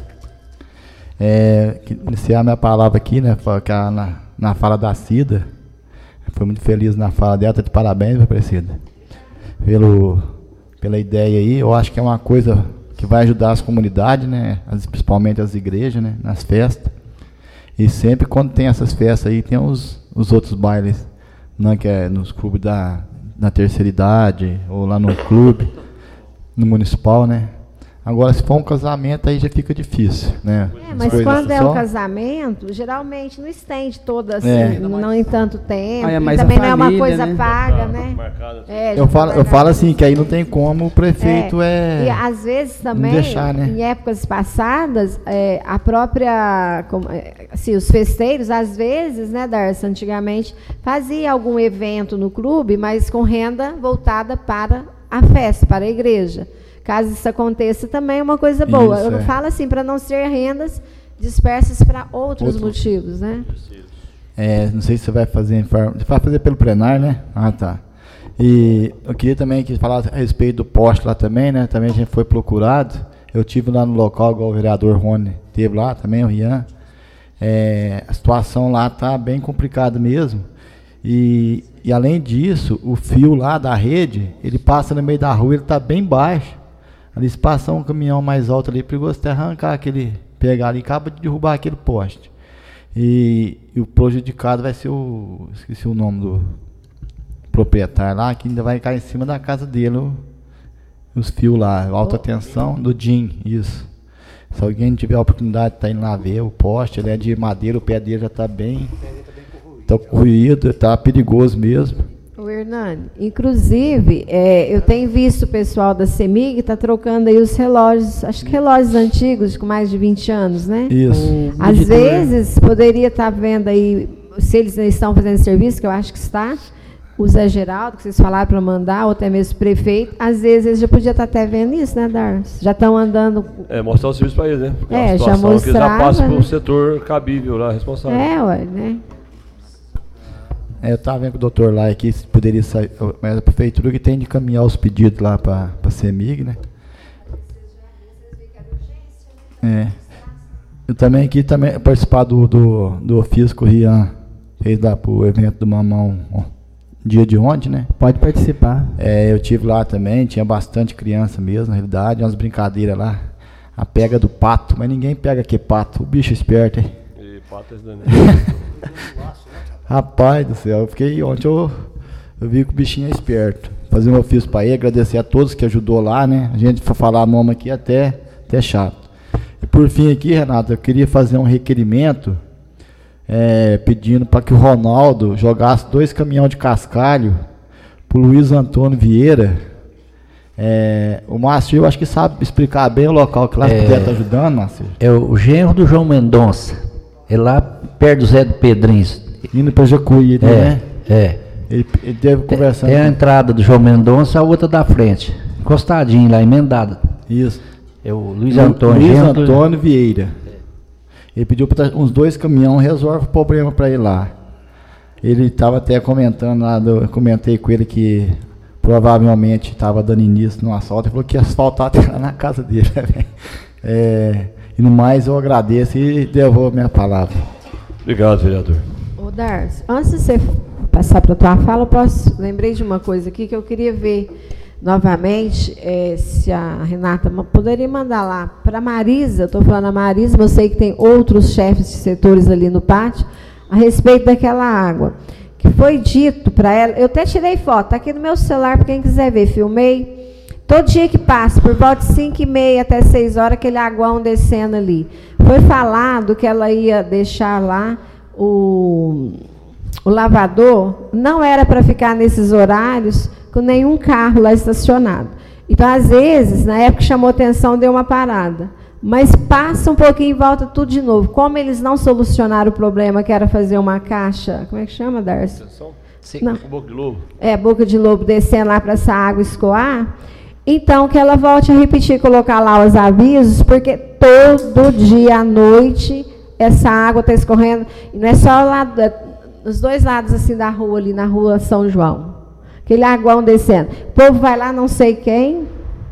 É, iniciar minha palavra aqui, né, na, na fala da Cida. Foi muito feliz na fala dela, tá de parabéns, meu Cida, pelo pela ideia aí. Eu acho que é uma coisa que vai ajudar as comunidades, né, as, principalmente as igrejas, né, nas festas. E sempre quando tem essas festas aí, tem os, os outros bailes, não, que é nos clubes da, da terceira idade, ou lá no clube, no municipal, né. Agora, se for um casamento, aí já fica difícil, né? É, mas quando é um casamento, geralmente não estende toda assim, é. não em tanto tempo. Ah, é, mas também família, não é uma coisa né? paga, né? É, eu falo, eu falo assim, que aí não tem como o prefeito é... é e às vezes também, deixar, né? Em épocas passadas, é, a própria, como, assim, os festeiros, às vezes, né, Darcy, antigamente, fazia algum evento no clube, mas com renda voltada para a festa, para a igreja. Caso isso aconteça, também é uma coisa boa. Isso, eu não é. falo assim para não ser rendas dispersas para outros Outro. motivos, né? É, não sei se você vai fazer em forma... Você vai fazer pelo plenário, né? Ah, tá. E eu queria também que falar a respeito do poste lá também, né? Também a gente foi procurado. Eu tive lá no local, igual o vereador Rony teve lá também, o Rian. É, a situação lá tá bem complicada mesmo. E e além disso, o fio lá da rede, ele passa no meio da rua, ele está bem baixo. Ali se passar um caminhão mais alto ali, é perigoso até arrancar aquele, pegar ali, acaba de derrubar aquele poste. E, e o prejudicado vai ser o, esqueci o nome do proprietário lá, que ainda vai cair em cima da casa dele, o, os fios lá, alta tensão, do D I M, isso. Se alguém tiver a oportunidade de estar indo lá ver o poste, ele é de madeira, o pé dele já está bem, está corroído, está perigoso mesmo. O Hernani, inclusive, é, eu tenho visto o pessoal da CEMIG está trocando aí os relógios, acho que relógios antigos, com mais de vinte anos, né? Isso. Às vezes, poderia estar vendo aí, se eles estão fazendo serviço, que eu acho que está, o Zé Geraldo, que vocês falaram para mandar, ou até mesmo o prefeito, às vezes eles já podiam estar até vendo isso, né, Darcy? Já estão andando... É, mostrar o serviço para eles, né? Porque é, já mostrava... que eles já passam para o setor cabível lá, responsável. É, ué, né? É, eu estava vendo com o doutor lá aqui, se poderia sair, mas a prefeitura que tem de caminhar os pedidos lá para a CEMIG, né? É. Eu também aqui também participar do, do, do ofício que o Rian fez lá para o evento do Mamão, ó, dia de ontem, né? Pode participar. É, eu tive lá também, tinha bastante criança mesmo, na realidade, umas brincadeiras lá. A pega do pato, mas ninguém pega que pato, o bicho esperto, hein? E pato é Rapaz do céu, eu fiquei ontem, eu, eu vi que o bichinho é esperto. Fazer um ofício para ele, agradecer a todos que ajudou lá, né? A gente for falar nome aqui até, até chato. E por fim aqui, Renato, eu queria fazer um requerimento é, pedindo para que o Ronaldo jogasse dois caminhões de cascalho para o Luiz Antônio Vieira. É, o Márcio, eu acho que sabe explicar bem o local que lá é, puder estar ajudando, Márcio. É o genro do João Mendonça, é lá perto do Zé do Pedrinho. Indo para Jacuí, é, né? É. Ele, ele deve conversar. Tem a entrada do João Mendonça, a outra da frente. Encostadinho lá, emendado. Isso. É o Luiz Antônio. Luiz Antônio Vieira. Ele pediu para uns dois caminhões, resolve o problema para ir lá. Ele estava até comentando lá, eu comentei com ele que provavelmente estava dando início no asfalto. Ele falou que ia asfaltar até lá na casa dele. É, e no mais, eu agradeço e devolvo minha palavra. Obrigado, vereador. Ô, Darcy, antes de você passar para a tua fala, eu posso, lembrei de uma coisa aqui que eu queria ver novamente, é, se a Renata poderia mandar lá para a Marisa, estou falando a Marisa, mas eu sei que tem outros chefes de setores ali no pátio, a respeito daquela água, que foi dito para ela, eu até tirei foto, está aqui no meu celular, para quem quiser ver, filmei, todo dia que passa, por volta de cinco e meia até seis horas, aquele aguão descendo ali. Foi falado que ela ia deixar lá o, o lavador, não era para ficar nesses horários com nenhum carro lá estacionado. Então, às vezes, na época chamou atenção, deu uma parada. Mas passa um pouquinho e volta tudo de novo. Como eles não solucionaram o problema, que era fazer uma caixa, como é que chama, Darcy? Sim, não. Boca de lobo. É, boca de lobo descendo lá para essa água escoar. Então, que ela volte a repetir, colocar lá os avisos, porque todo dia à noite essa água está escorrendo. E não é só lá, nos dois lados assim da rua, ali na rua São João. Aquele aguão descendo. O povo vai lá, não sei quem,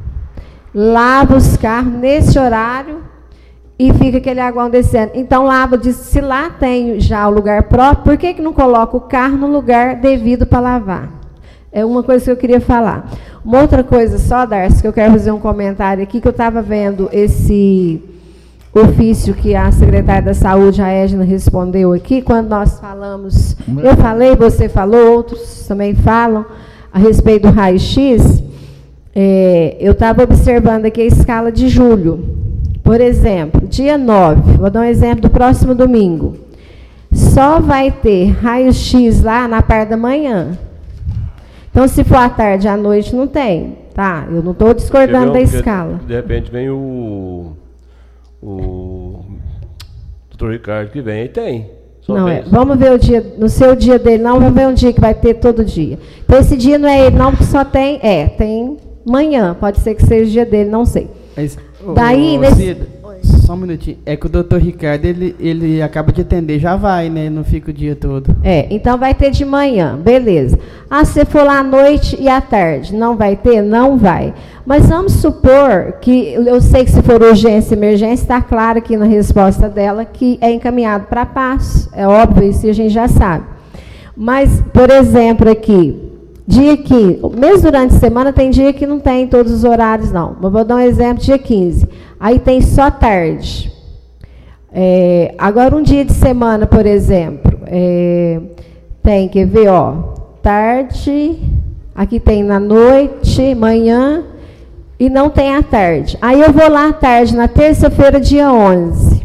lava os carros nesse horário e fica aquele aguão descendo. Então, lava, diz, se lá tem já o lugar próprio, por que, que não coloca o carro no lugar devido para lavar? É uma coisa que eu queria falar. Uma outra coisa só, Darcy, que eu quero fazer um comentário aqui, que eu estava vendo esse ofício que a secretária da Saúde, a Edna, respondeu aqui, quando nós falamos, eu falei, você falou, outros também falam, a respeito do raio-x, é, eu estava observando aqui a escala de julho. Por exemplo, dia nove, vou dar um exemplo do próximo domingo, só vai ter raio-x lá na parte da manhã. Então, se for à tarde, à noite, não tem. Tá, eu não estou discordando um, da escala. De repente vem o, o doutor Ricardo que vem e tem. Não, é, vamos ver o dia, no seu dia dele, não, vamos ver um dia que vai ter todo dia. Então, esse dia não é ele, não, porque só tem, é, tem manhã, pode ser que seja o dia dele, não sei. Mas, Daí, ô, nesse... Cida, só um minutinho, é que o doutor Ricardo, ele, ele acaba de atender, já vai, né, não fica o dia todo. É, então vai ter de manhã, beleza. Ah, se você for lá à noite e à tarde, não vai ter? Não vai. Mas vamos supor que, eu sei que se for urgência e emergência, está claro aqui na resposta dela que é encaminhado para Passo, é óbvio, isso a gente já sabe. Mas, por exemplo, aqui, dia quinze, mesmo durante a semana tem dia que não tem todos os horários, não. Mas vou dar um exemplo, dia quinze. Aí tem só tarde. É, agora, um dia de semana, por exemplo, é, tem, quer ver, ó, tarde, aqui tem na noite, manhã, e não tem à tarde. Aí eu vou lá à tarde, na terça-feira, dia onze.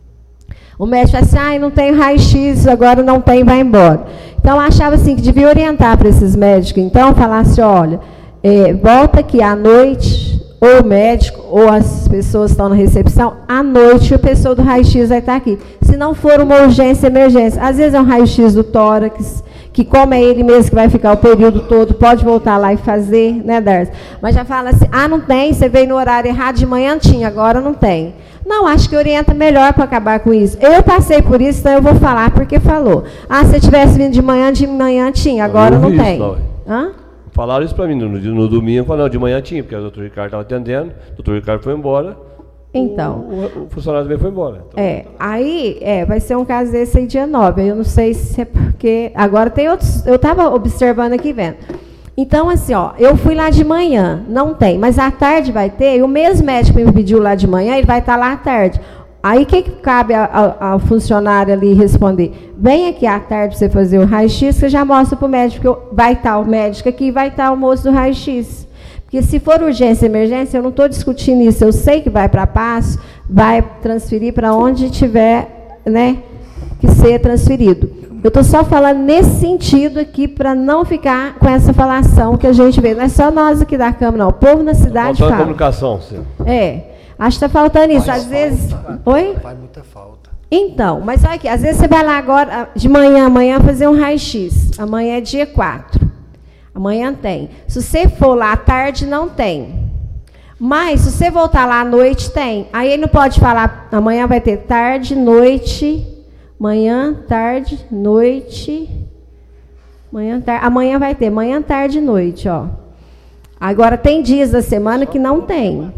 O médico fala assim, ah, não tem raio-x, agora não tem, vai embora. Então, eu achava assim, que devia orientar para esses médicos, então, falar assim, olha, é, volta aqui à noite, ou o médico, ou as pessoas que estão na recepção, à noite a pessoa do raio-x vai estar aqui. Se não for uma urgência, emergência. Às vezes é um raio-x do tórax, que como é ele mesmo que vai ficar o período todo, pode voltar lá e fazer, né, Darcy? Mas já fala assim, ah, não tem, você veio no horário errado, de manhã tinha, agora não tem. Não, acho que orienta melhor para acabar com isso. Eu passei por isso, então eu vou falar porque falou. Ah, se eu tivesse vindo de manhã, de manhã tinha, agora não tem. Isso, não. Hã? Falaram isso para mim no, no domingo, falaram, não, de manhã tinha, porque o doutor Ricardo estava atendendo, o doutor Ricardo foi embora, então, o, o, o funcionário também foi embora. Então, é, aí é, vai ser um caso desse aí dia nove, eu não sei se é porque, agora tem outros, eu estava observando aqui, vendo. Então, assim, ó, eu fui lá de manhã, não tem, mas à tarde vai ter, e o mesmo médico que me pediu lá de manhã, ele vai estar lá à tarde. Aí, o que, que cabe ao funcionário ali responder? Vem aqui à tarde para você fazer o raio-x, você já mostra para o médico, que vai estar o médico aqui e vai estar o moço do raio-x. Porque se for urgência e emergência, eu não estou discutindo isso, eu sei que vai para Passo, vai transferir para onde tiver, né, que ser transferido. Eu estou só falando nesse sentido aqui, para não ficar com essa falação que a gente vê. Não é só nós aqui da Câmara, não. O povo na cidade fala. Comunicação, senhor. É. Acho que está faltando isso. Faz às vezes. Falta, Oi? Faz muita falta. Então, mas olha aqui, às vezes você vai lá agora, de manhã, amanhã, fazer um raio-x. Amanhã é dia quatro. Amanhã tem. Se você for lá à tarde, não tem. Mas, se você voltar lá à noite, tem. Aí ele não pode falar, amanhã vai ter tarde, noite, manhã, tarde, noite, manhã, tarde. Amanhã vai ter manhã, tarde e noite, ó. Agora, tem dias da semana que não tem.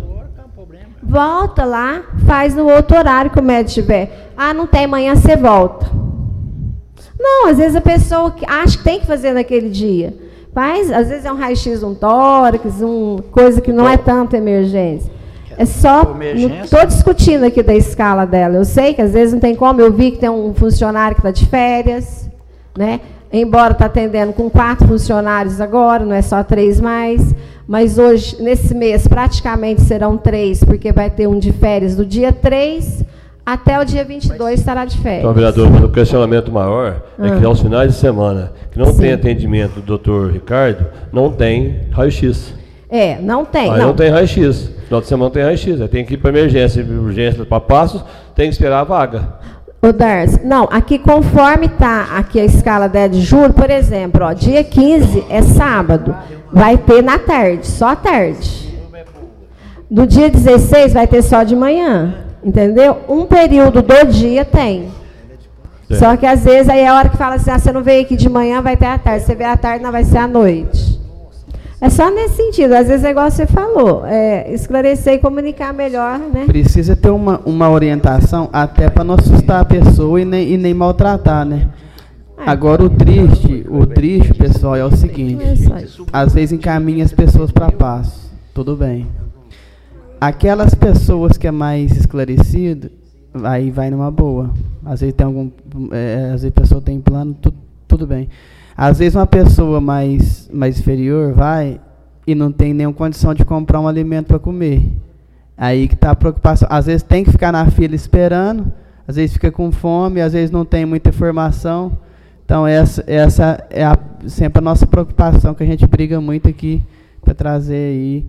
Volta lá, faz no outro horário que o médico tiver. Ah, não tem, amanhã você volta. Não, às vezes a pessoa acha que tem que fazer naquele dia. Faz, às vezes é um raio-x, um tórax, uma coisa que não é tanta emergência. É só, não estou discutindo aqui da escala dela. Eu sei que às vezes não tem como, eu vi que tem um funcionário que está de férias, né? Embora está atendendo com quatro funcionários agora, não é só três mais. Mas hoje, nesse mês, praticamente serão três, porque vai ter um de férias do dia três até o dia vinte e dois estará de férias. Então, vereador, o questionamento maior ah. é que aos finais de semana, que não Sim. tem atendimento do doutor Ricardo, não tem raio-x. É, não tem. Aí não, não tem raio-x. Final de semana não tem raio-x. Aí tem que ir para emergência, urgência para Passos, tem que esperar a vaga. Ô, Darcy, não, aqui conforme está aqui a escala dez de julho, por exemplo, ó, dia quinze é sábado, vai ter na tarde, só à tarde. No dia dezesseis vai ter só de manhã, entendeu? Um período do dia tem. É. Só que às vezes aí é a hora que fala assim, ah, você não veio aqui de manhã, vai ter à tarde, você veio à tarde, não vai ser à noite. É só nesse sentido, às vezes é igual você falou, é, esclarecer e comunicar melhor, né? Precisa ter uma, uma orientação até para não assustar a pessoa e nem, e nem maltratar, né? Agora o triste, o triste, pessoal, é o seguinte, às vezes encaminha as pessoas para paz, tudo bem. Aquelas pessoas que é mais esclarecido, aí vai numa boa. Às vezes tem algum, é, às vezes a pessoa tem plano, tu, tudo bem. Às vezes uma pessoa mais, mais inferior vai e não tem nenhuma condição de comprar um alimento para comer. Aí que está a preocupação. Às vezes tem que ficar na fila esperando, às vezes fica com fome, às vezes não tem muita informação. Então essa, essa é a, sempre a nossa preocupação, que a gente briga muito aqui para trazer aí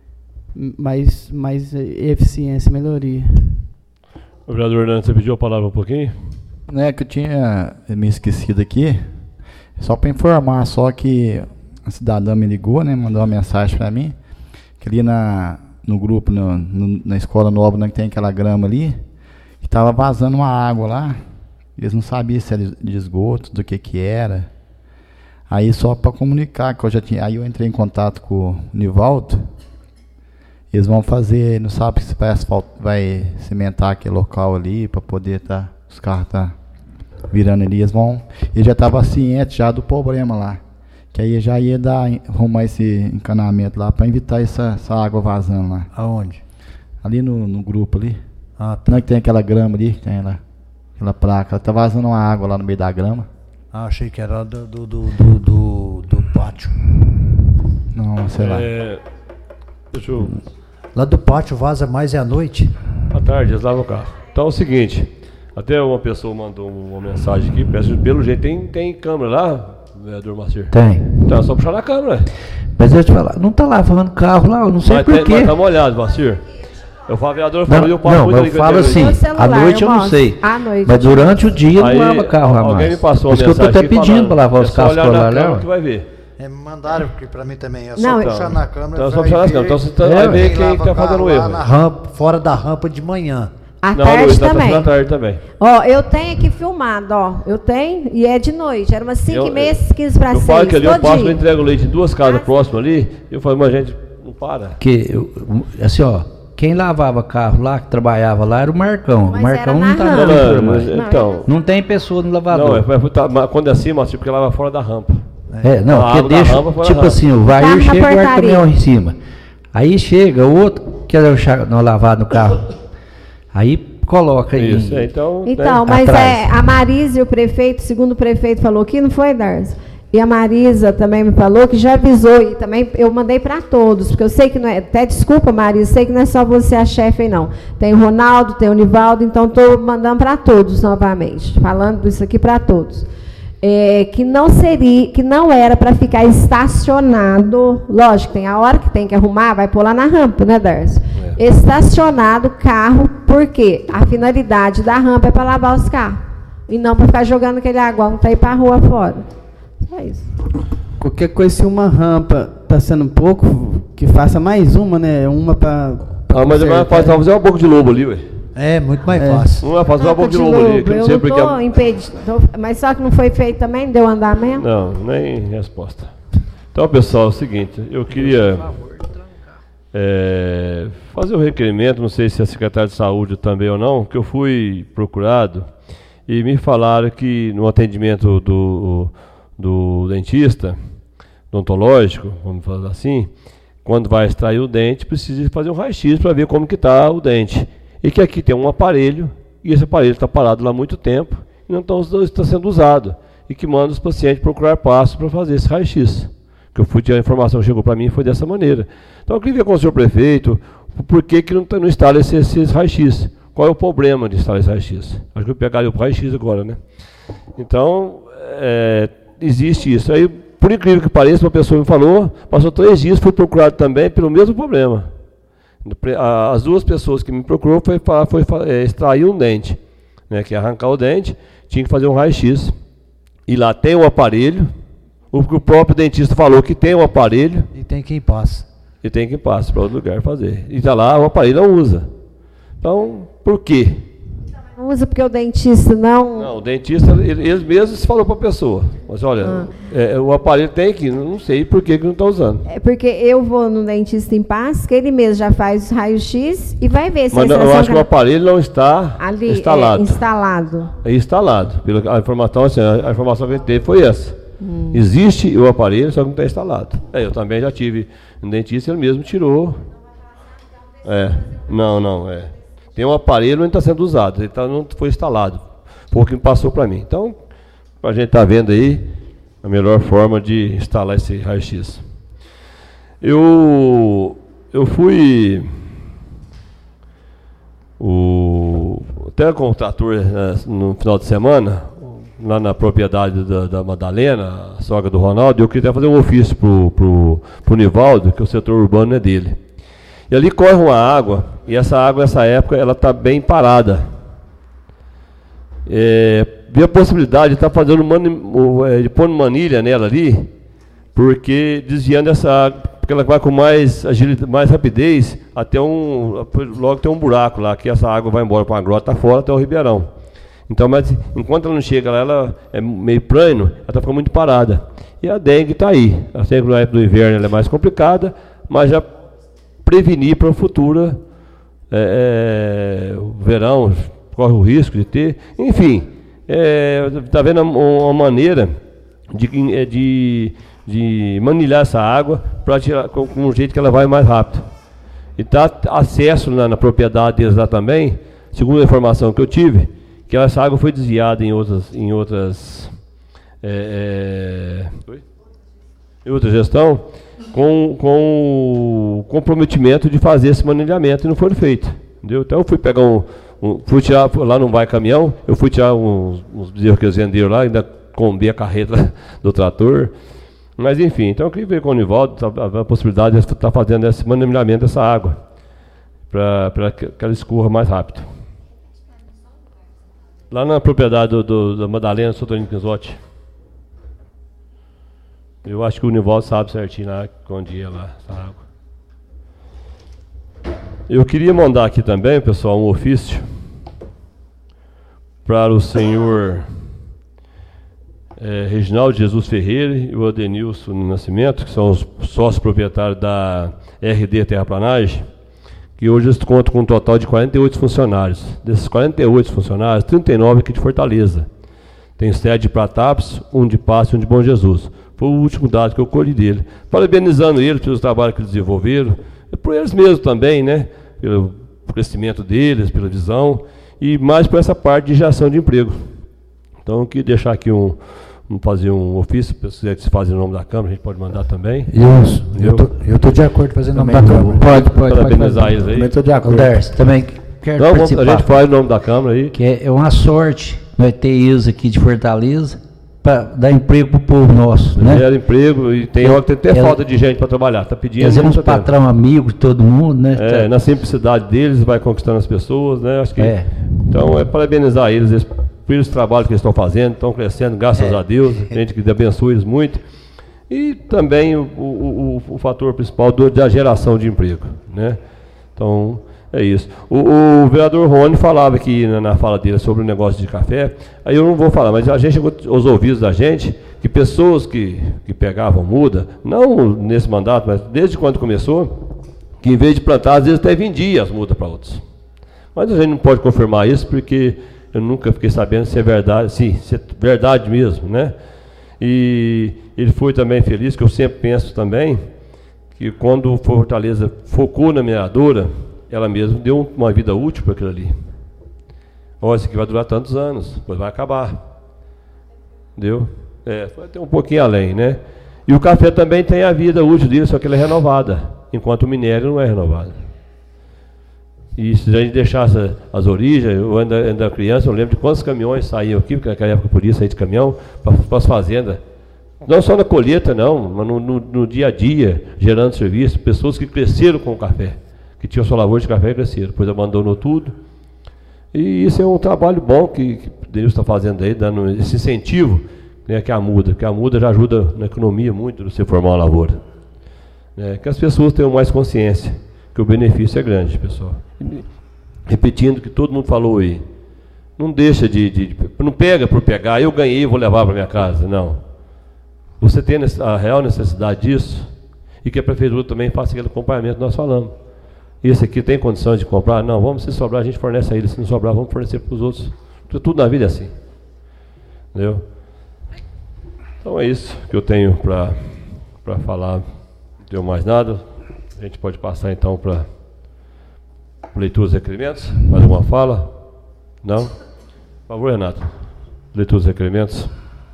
mais, mais eficiência e melhoria. O vereador Hernandes, você pediu a palavra um pouquinho? Não é que eu tinha me esquecido aqui. Só para informar, só que a cidadã me ligou, né, mandou uma mensagem para mim, que ali na, no grupo, no, no, na escola nova, né, que tem aquela grama ali, que estava vazando uma água lá, eles não sabiam se era de esgoto, do que que era. Aí só para comunicar, que eu já tinha, aí eu entrei em contato com o Nivaldo, eles vão fazer, não sabe se vai, asfalt, vai cimentar aquele local ali, para poder tá, os carros tá virando ali, eles vão, ele já estava ciente já do problema lá, que aí já ia dar, arrumar esse encanamento lá, para evitar essa, essa água vazando lá. Aonde? Ali no, no grupo ali, Ah, tá. não é que tem aquela grama ali, que tem lá, aquela placa, tá vazando uma água lá no meio da grama. Ah, achei que era do, do, do, do, do, do pátio. Não, sei lá. É, deixa eu... Lá do pátio vaza mais é à noite? À tarde, eles lavam o carro. Então é o seguinte, até uma pessoa mandou uma mensagem aqui, peço, pelo jeito tem, tem câmera lá, vereador Macir? Tem. Então é só puxar na câmera. Mas eu te falar, não tá lavando carro lá, eu não sei Mas, por tem, quê. mas tá molhado, Macir. Eu falo, vereador, falou, Não, eu passo não, muito eu ali, falo eu assim, No celular, à noite eu eu não mostro. sei. À noite. Mas durante o dia Aí, não lava carro lá alguém mais. me passou Por isso que eu tô mensagem até aqui pedindo falando, para lavar é os só carros olhar por na lá, câmera né? que vai ver. É, me mandaram aqui pra mim também. É só Não, puxar na câmera. Então é só vai puxar na ver câmera. Então você tá- quem vai ver quem lava tá fazendo carro erro. lá na rampa, fora da rampa de manhã. À Não, tarde Luiz, tá também. passando à tarde também. Ó, eu tenho aqui filmado, ó. Eu tenho e é de noite. Era umas cinco Eu- e meia, quinze para Eu seis. falo que ali eu todo passo, eu dia. entrego leite em duas casas próximas ali, e eu falo, mas gente, não para. Que, eu- assim, ó, quem lavava carro lá, que trabalhava lá, era o Marcão. Mas o Marcão era não na tá rampa. na Não, não, pintura mas, mais. então, Não tem pessoa no não, lavador. é, é, tá, mas quando é assim, mas porque lava fora da rampa. É, não, A porque água da deixa, rampa foi na tipo rampa. assim, o Tá Vair na chega e guarda o portaria. caminhão em cima. Aí chega o outro, quer não lavar no carro. Aí coloca aí. Isso, é, então. Então, né? mas Atrás. é, a Marisa e o prefeito, segundo o prefeito falou aqui, não foi, Darcy? E a Marisa também me falou que já avisou, e também eu mandei para todos, porque eu sei que não é, até desculpa, Marisa, sei que não é só você a chefe aí, não. Tem o Ronaldo, tem o Nivaldo, então estou mandando para todos novamente, falando isso aqui para todos. É, que não seria, que não era para ficar estacionado, lógico, tem a hora que tem que arrumar, vai pôr lá na rampa, né, Darcy? É. Estacionado o carro, porque a finalidade da rampa é para lavar os carros, e não para ficar jogando aquele aguão que tá aí para a rua fora. Só isso. Qualquer coisa, se uma rampa está sendo pouco, que faça mais uma, né? Uma para. Ah, mas é mais fácil fazer uma boca de lobo ali, ué. É, muito mais É. fácil. Não é fazer uma Rampa boca de de lobo ali, lobo, que eu não eu sei não porque. tô impedindo, tô- mas só que não foi feito também, deu andamento. Não, nem resposta. Então, pessoal, é o seguinte, eu queria é, fazer um requerimento, não sei se é secretário de saúde também ou não, que eu fui procurado e me falaram que no atendimento do, do dentista, odontológico, vamos falar assim, quando vai extrair o dente, precisa fazer um raio-x para ver como que está o dente. E que aqui tem um aparelho, e esse aparelho está parado lá há muito tempo, e não está, está sendo usado, e que manda os pacientes procurar passos para fazer esse raio-x. Que eu fui ter a informação que chegou para mim e foi dessa maneira. Então eu queria ver com o senhor prefeito, por que, que não, tá, não instala esse, esse raio-x? Qual é o problema de instalar esse raio-x? Acho que eu pegaria o raio-x agora, né? Então, é, existe isso. Aí, por incrível que pareça, uma pessoa me falou, passou três dias, fui procurado também pelo mesmo problema. As duas pessoas que me procurou foi, foi, foi é, extrair um dente, né, que é arrancar o dente, tinha que fazer um raio-x. E lá tem um aparelho, o, o próprio dentista falou que tem um aparelho. E tem quem passa. E tem quem passa para outro lugar fazer. E está lá, o aparelho não usa. Então, por quê? Não usa porque o dentista não... Não, o dentista, ele, eles mesmos falou para a pessoa. Mas olha, Ah. é, o aparelho tem que, não sei por que, que não está usando. É porque eu vou no dentista em paz, que ele mesmo já faz raio-x e vai ver se Mas a não, eu extração acho que o aparelho não está ali instalado. é instalado. É instalado. Pela, a, informação, assim, a, a informação que ele teve foi essa. Hum. Existe o aparelho, só que não está instalado. É, eu também já tive um dentista, ele mesmo tirou. É, não, não, é. Tem um aparelho, não está sendo usado, ele tá, não foi instalado. Foi o que me passou para mim. Então, a gente está vendo aí a melhor forma de instalar esse raio-x. Eu, eu fui o, até com o trator, né, no final de semana, lá na propriedade da, da Madalena, a sogra do Ronaldo, eu queria fazer um ofício pro, pro, pro Nivaldo, que o setor urbano é dele. E ali corre uma água, e essa água nessa época ela está bem parada. É, vi a possibilidade de estar tá fazendo mani, de pôr manilha nela ali, porque desviando essa água, porque ela vai com mais agilidade, mais rapidez, até um, logo tem um buraco lá, que essa água vai embora para uma grota fora até o Ribeirão. Então, mas enquanto ela não chega lá, ela é meio plano, ela está ficando muito parada. E a dengue está aí. A dengue na época do inverno ela é mais complicada, mas já prevenir para o futuro, é, é, o verão corre o risco de ter. Enfim, está vendo uma maneira de, de, de manilhar essa água para tirar com, com um jeito que ela vai mais rápido. E está acesso na, na propriedade deles lá também, segundo a informação que eu tive, que essa água foi desviada em outras, em outras, é, é, em outra gestão, com, com o comprometimento de fazer esse manilhamento e não foi feito. Entendeu? Então eu fui pegar um, um fui tirar, lá não vai caminhão, eu fui tirar uns, uns bezerros que eles venderam lá, ainda combei a carreta do trator. Mas enfim, então eu queria ver com o Nivaldo a, a possibilidade de estar fazendo esse manilhamento dessa água, para que ela escorra mais rápido. Lá na propriedade do, do, da Madalena Sotorino Quinzotti. Eu acho que o Nivaldo sabe certinho lá onde ia lá essa água. Eu queria mandar aqui também, pessoal, um ofício para o senhor é, Reginaldo Jesus Ferreira e o Adenilson Nascimento, que são os sócios proprietários da R D Terraplanagem, que hoje eles contam com um total de quarenta e oito funcionários. Desses quarenta e oito funcionários, trinta e nove aqui de Fortaleza. Tem sede de Pratápolis, um de Passo e um de Bom Jesus. Foi o último dado que eu colhi dele. Parabenizando eles pelos trabalhos que eles desenvolveram, e por eles mesmos também, né? Pelo crescimento deles, pela visão, e mais por essa parte de geração de emprego. Então, eu queria deixar aqui um, um fazer um ofício, se quiser fazer o nome da Câmara, a gente pode mandar também. Isso, eu estou de acordo fazendo o nome da Câmara. Pode, pode. Parabenizar eles aí. Também estou de acordo. Dercy, também quero Não, participar. A gente faz o nome da Câmara aí. Que é, é uma sorte nós ter isso aqui de Fortaleza, para dar emprego para o povo nosso, né? Gera emprego e tem hora que tem até falta de gente para trabalhar, está pedindo. Eles são uns patrão amigo de todo mundo, né? É, tá. Na simplicidade deles, vai conquistando as pessoas, né? Acho que, é. Então, é parabenizar eles, eles pelo trabalho que eles estão fazendo, estão crescendo, graças é. a Deus, gente que abençoe eles muito. E também o, o, o, o fator principal do, da geração de emprego, né? Então, é isso. O, o vereador Rony falava aqui na, na fala dele sobre o negócio de café, aí eu não vou falar, mas a gente chegou aos ouvidos da gente que pessoas que, que pegavam muda, não nesse mandato, mas desde quando começou, que em vez de plantar, às vezes até vendia as mudas para outros. Mas a gente não pode confirmar isso, porque eu nunca fiquei sabendo se é verdade, sim, se é verdade mesmo, né? E ele foi também feliz, que eu sempre penso também, que quando o Fortaleza focou na mineradora, ela mesma deu uma vida útil para aquilo ali. Olha, isso aqui vai durar tantos anos, depois vai acabar. Entendeu? É, foi até um pouquinho além, né? E o café também tem a vida útil dele, só que ele é renovada, enquanto o minério não é renovado. E se a gente deixasse as origens, eu ainda, ainda criança, eu lembro de quantos caminhões saíam aqui, porque naquela época podia sair de caminhão, para as fazendas. Não só na colheita, não, mas no, no, no dia a dia, gerando serviço, pessoas que cresceram com o café, que tinham sua lavoura de café e cresceram, depois abandonou tudo. E isso é um trabalho bom que, que Deus está fazendo aí, dando esse incentivo, né, que é a muda, que a muda já ajuda na economia muito você formar uma lavoura. É, que as pessoas tenham mais consciência, que o benefício é grande, pessoal. E, repetindo o que todo mundo falou aí, não deixa de, de, de não pega por pegar, eu ganhei, vou levar para minha casa, não. Você tem a real necessidade disso, e que a prefeitura também faça aquele acompanhamento que nós falamos. Esse aqui tem condições de comprar? Não, vamos, se sobrar a gente fornece a ele, se não sobrar vamos fornecer para os outros. Tudo na vida é assim. Entendeu? Então é isso que eu tenho para para falar. Não tenho mais nada. A gente pode passar então para leitura dos requerimentos. Mais alguma fala? Não? Por favor, Renato. Leitura dos requerimentos.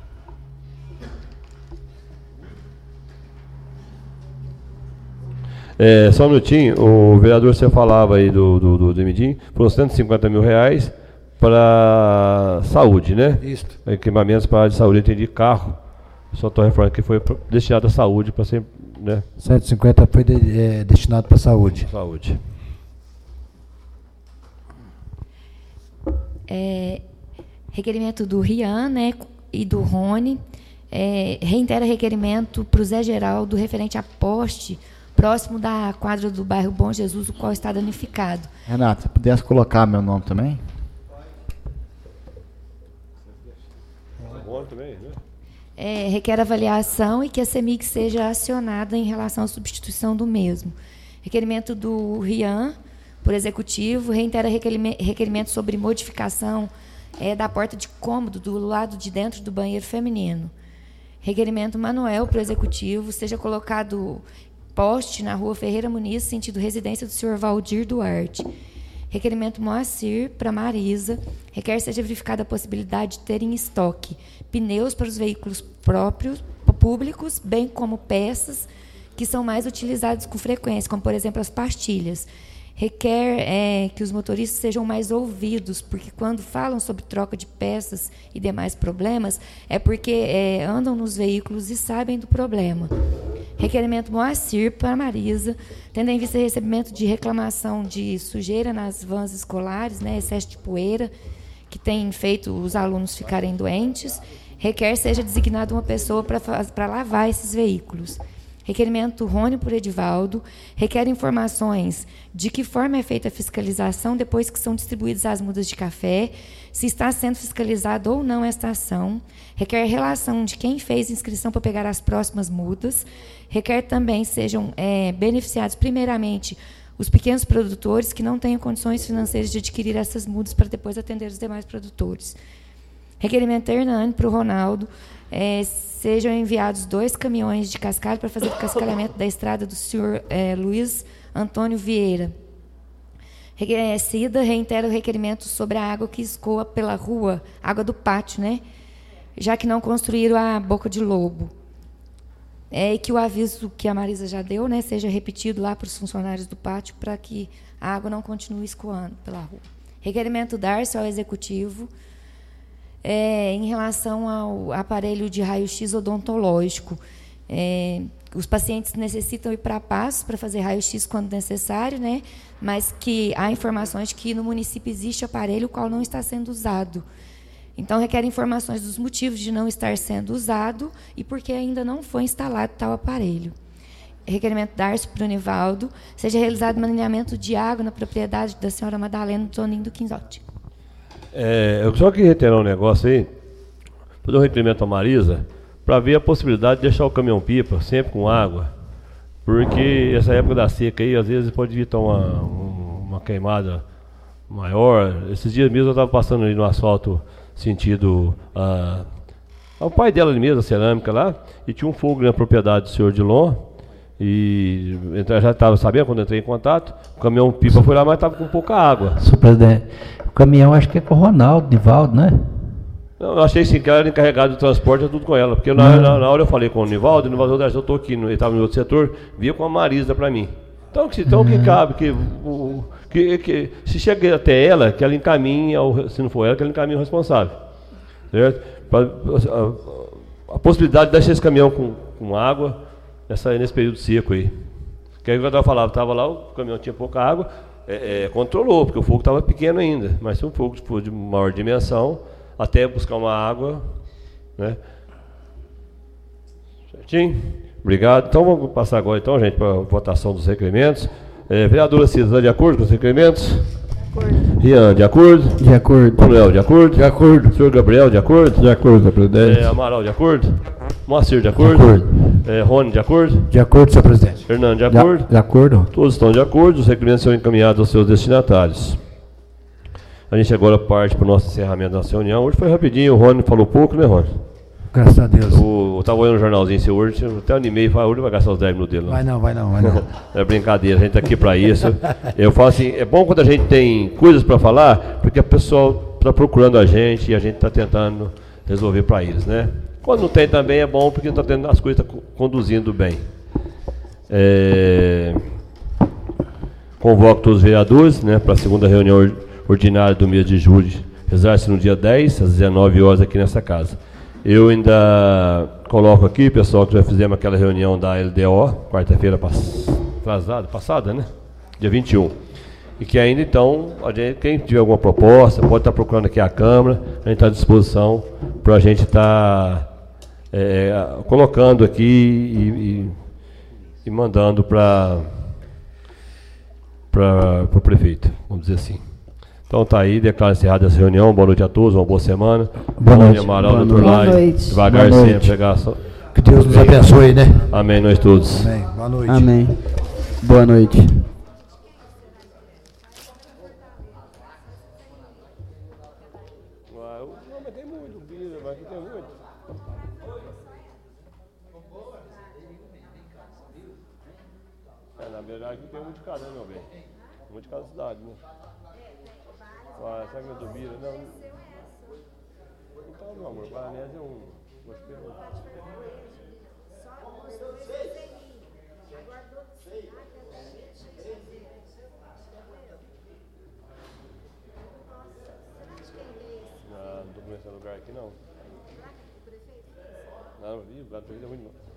É, só um minutinho, o vereador, você falava aí do, do, do Demidim, foram cento e cinquenta mil reais para saúde, né? Isso. Equipamentos para a área de saúde, eu entendi carro, só estou reformando que foi destinado à saúde para ser, né? cento e cinquenta foi de, é, destinado para a saúde. Saúde. É, requerimento do Rian, né, e do Rony, é, reitera requerimento para o Zé Geraldo referente a poste próximo da quadra do bairro Bom Jesus, o qual está danificado. Renato, se pudesse colocar meu nome também? É, requer avaliação e que a CEMIG seja acionada em relação à substituição do mesmo. Requerimento do Rian, por executivo, reitera requerimento sobre modificação é, da porta de cômodo do lado de dentro do banheiro feminino. Requerimento Manuel para o Executivo, seja colocado poste na rua Ferreira Muniz, sentido residência do senhor Valdir Duarte. Requerimento Moacir para Marisa, requer seja verificada a possibilidade de ter em estoque pneus para os veículos próprios, públicos, bem como peças que são mais utilizadas com frequência, como, por exemplo, as pastilhas. Requer é, que os motoristas sejam mais ouvidos, porque quando falam sobre troca de peças e demais problemas, é porque é, andam nos veículos e sabem do problema. Requerimento Moacir para Marisa, tendo em vista o recebimento de reclamação de sujeira nas vans escolares, né, excesso de poeira, que tem feito os alunos ficarem doentes, requer seja designada uma pessoa para lavar esses veículos. Requerimento Rony por Edivaldo, requer informações de que forma é feita a fiscalização depois que são distribuídas as mudas de café, se está sendo fiscalizada ou não esta ação, requer relação de quem fez inscrição para pegar as próximas mudas, requer também sejam é, beneficiados primeiramente os pequenos produtores que não tenham condições financeiras de adquirir essas mudas para depois atender os demais produtores. Requerimento Hernani para o Ronaldo, é, sejam enviados dois caminhões de cascalho para fazer o cascalhamento da estrada do senhor é, Luiz Antônio Vieira. É, Cida reitera o requerimento sobre a água que escoa pela rua, água do pátio, né? Já que não construíram a boca de lobo. É, e que o aviso que a Marisa já deu, né, seja repetido lá para os funcionários do pátio para que a água não continue escoando pela rua. Requerimento Darcy ao Executivo, É, em relação ao aparelho de raio-x odontológico. É, os pacientes necessitam ir para Passos para fazer raio-x quando necessário, né? Mas que há informações de que no município existe aparelho o qual não está sendo usado. Então, requer informações dos motivos de não estar sendo usado e porque ainda não foi instalado tal aparelho. Requerimento Darcy para o Nivaldo, seja realizado maneamento de água na propriedade da senhora Madalena Toninho do Quinzote. É, eu só queria reiterar um negócio aí, fazer um requerimento à Marisa, para ver a possibilidade de deixar o caminhão-pipa sempre com água, porque essa época da seca aí, às vezes pode evitar uma, uma queimada maior. Esses dias mesmo eu estava passando ali no asfalto, sentido a, ao pai dela ali mesmo, a cerâmica lá, e tinha um fogo na propriedade do senhor Dilon, e eu já estava sabendo quando entrei em contato, o caminhão-pipa foi lá, mas estava com pouca água. Senhor presidente, o caminhão acho que é com o Ronaldo, Nivaldo, né? Não, eu achei sim que ela era encarregada de transporte, tudo com ela, porque na, na, na hora eu falei com o Nivaldo, e o Nivaldo, eu estou aqui, ele estava no outro setor, via com a Marisa para mim. Então, que, então uhum. que cabe, que, o, que, que se chega até ela, que ela encaminha, se não for ela, que ela encaminha o responsável. Certo? Pra, a, a possibilidade de deixar esse caminhão com, com água, nessa, nesse período seco aí. Que aí o que eu estava falando, estava lá, o caminhão tinha pouca água, é, é, controlou, porque o fogo estava pequeno ainda, mas se um fogo for de maior dimensão, até buscar uma água, né? Certinho? Obrigado. Então vamos passar agora, então, gente, para a votação dos requerimentos. É, vereadora Cida, de acordo com os requerimentos? De acordo. Rian, de acordo? De acordo. Manuel, de acordo? De acordo. Senhor Gabriel, de acordo? De acordo, senhor presidente. É, Amaral, de acordo? Moacir, de acordo? De acordo. É, Rony, de acordo? De acordo, senhor presidente. Fernando, de acordo? De, de acordo. Todos estão de acordo, os requerimentos são encaminhados aos seus destinatários. A gente agora parte para o nosso encerramento da nossa reunião. Hoje foi rapidinho, o Rony falou pouco, né, Rony? Graças a Deus. O, eu estava olhando no jornalzinho seu hoje, eu até animei e falei, hoje vai gastar os dez minutos dele. Não. Vai não, vai não, vai não. É brincadeira, a gente está aqui para isso. Eu falo assim, é bom quando a gente tem coisas para falar, porque a pessoa está procurando a gente e a gente está tentando resolver para eles, né? Quando não tem também é bom, porque está tendo as coisas tá conduzindo bem. É... Convoco todos os vereadores, né, para a segunda reunião ordinária do mês de julho, rezar-se no dia dez, às dezenove horas, aqui nessa casa. Eu ainda coloco aqui, pessoal, que já fizemos aquela reunião da L D O, quarta-feira pass... atrasada, passada, né? Dia vinte e um. E que ainda, então, a gente, quem tiver alguma proposta, pode estar procurando aqui a Câmara, a gente está à disposição para a gente estar tá, é, colocando aqui e, e, e mandando para o prefeito, vamos dizer assim. Então tá aí, declaro encerrada essa reunião. Boa noite a todos, uma boa semana. Boa noite. Amaral, Boa Lai, noite. devagar Boa sempre, noite. pegar só... Que Deus nos abençoe, né? Amém, nós todos. Amém. Boa noite. Amém. Boa noite. Vai. Não, mas tem muito, Bira, mas aqui tem muito. É, na verdade aqui tem um de cada, né, meu bem? Um de cada cidade, né? Ah, será que é do Bira? Não. Então, meu amor, Paranese é um. Gostei. Não, não tô conhecendo lugar aqui não. Não, não vi, o lugar do prefeito é ruim não.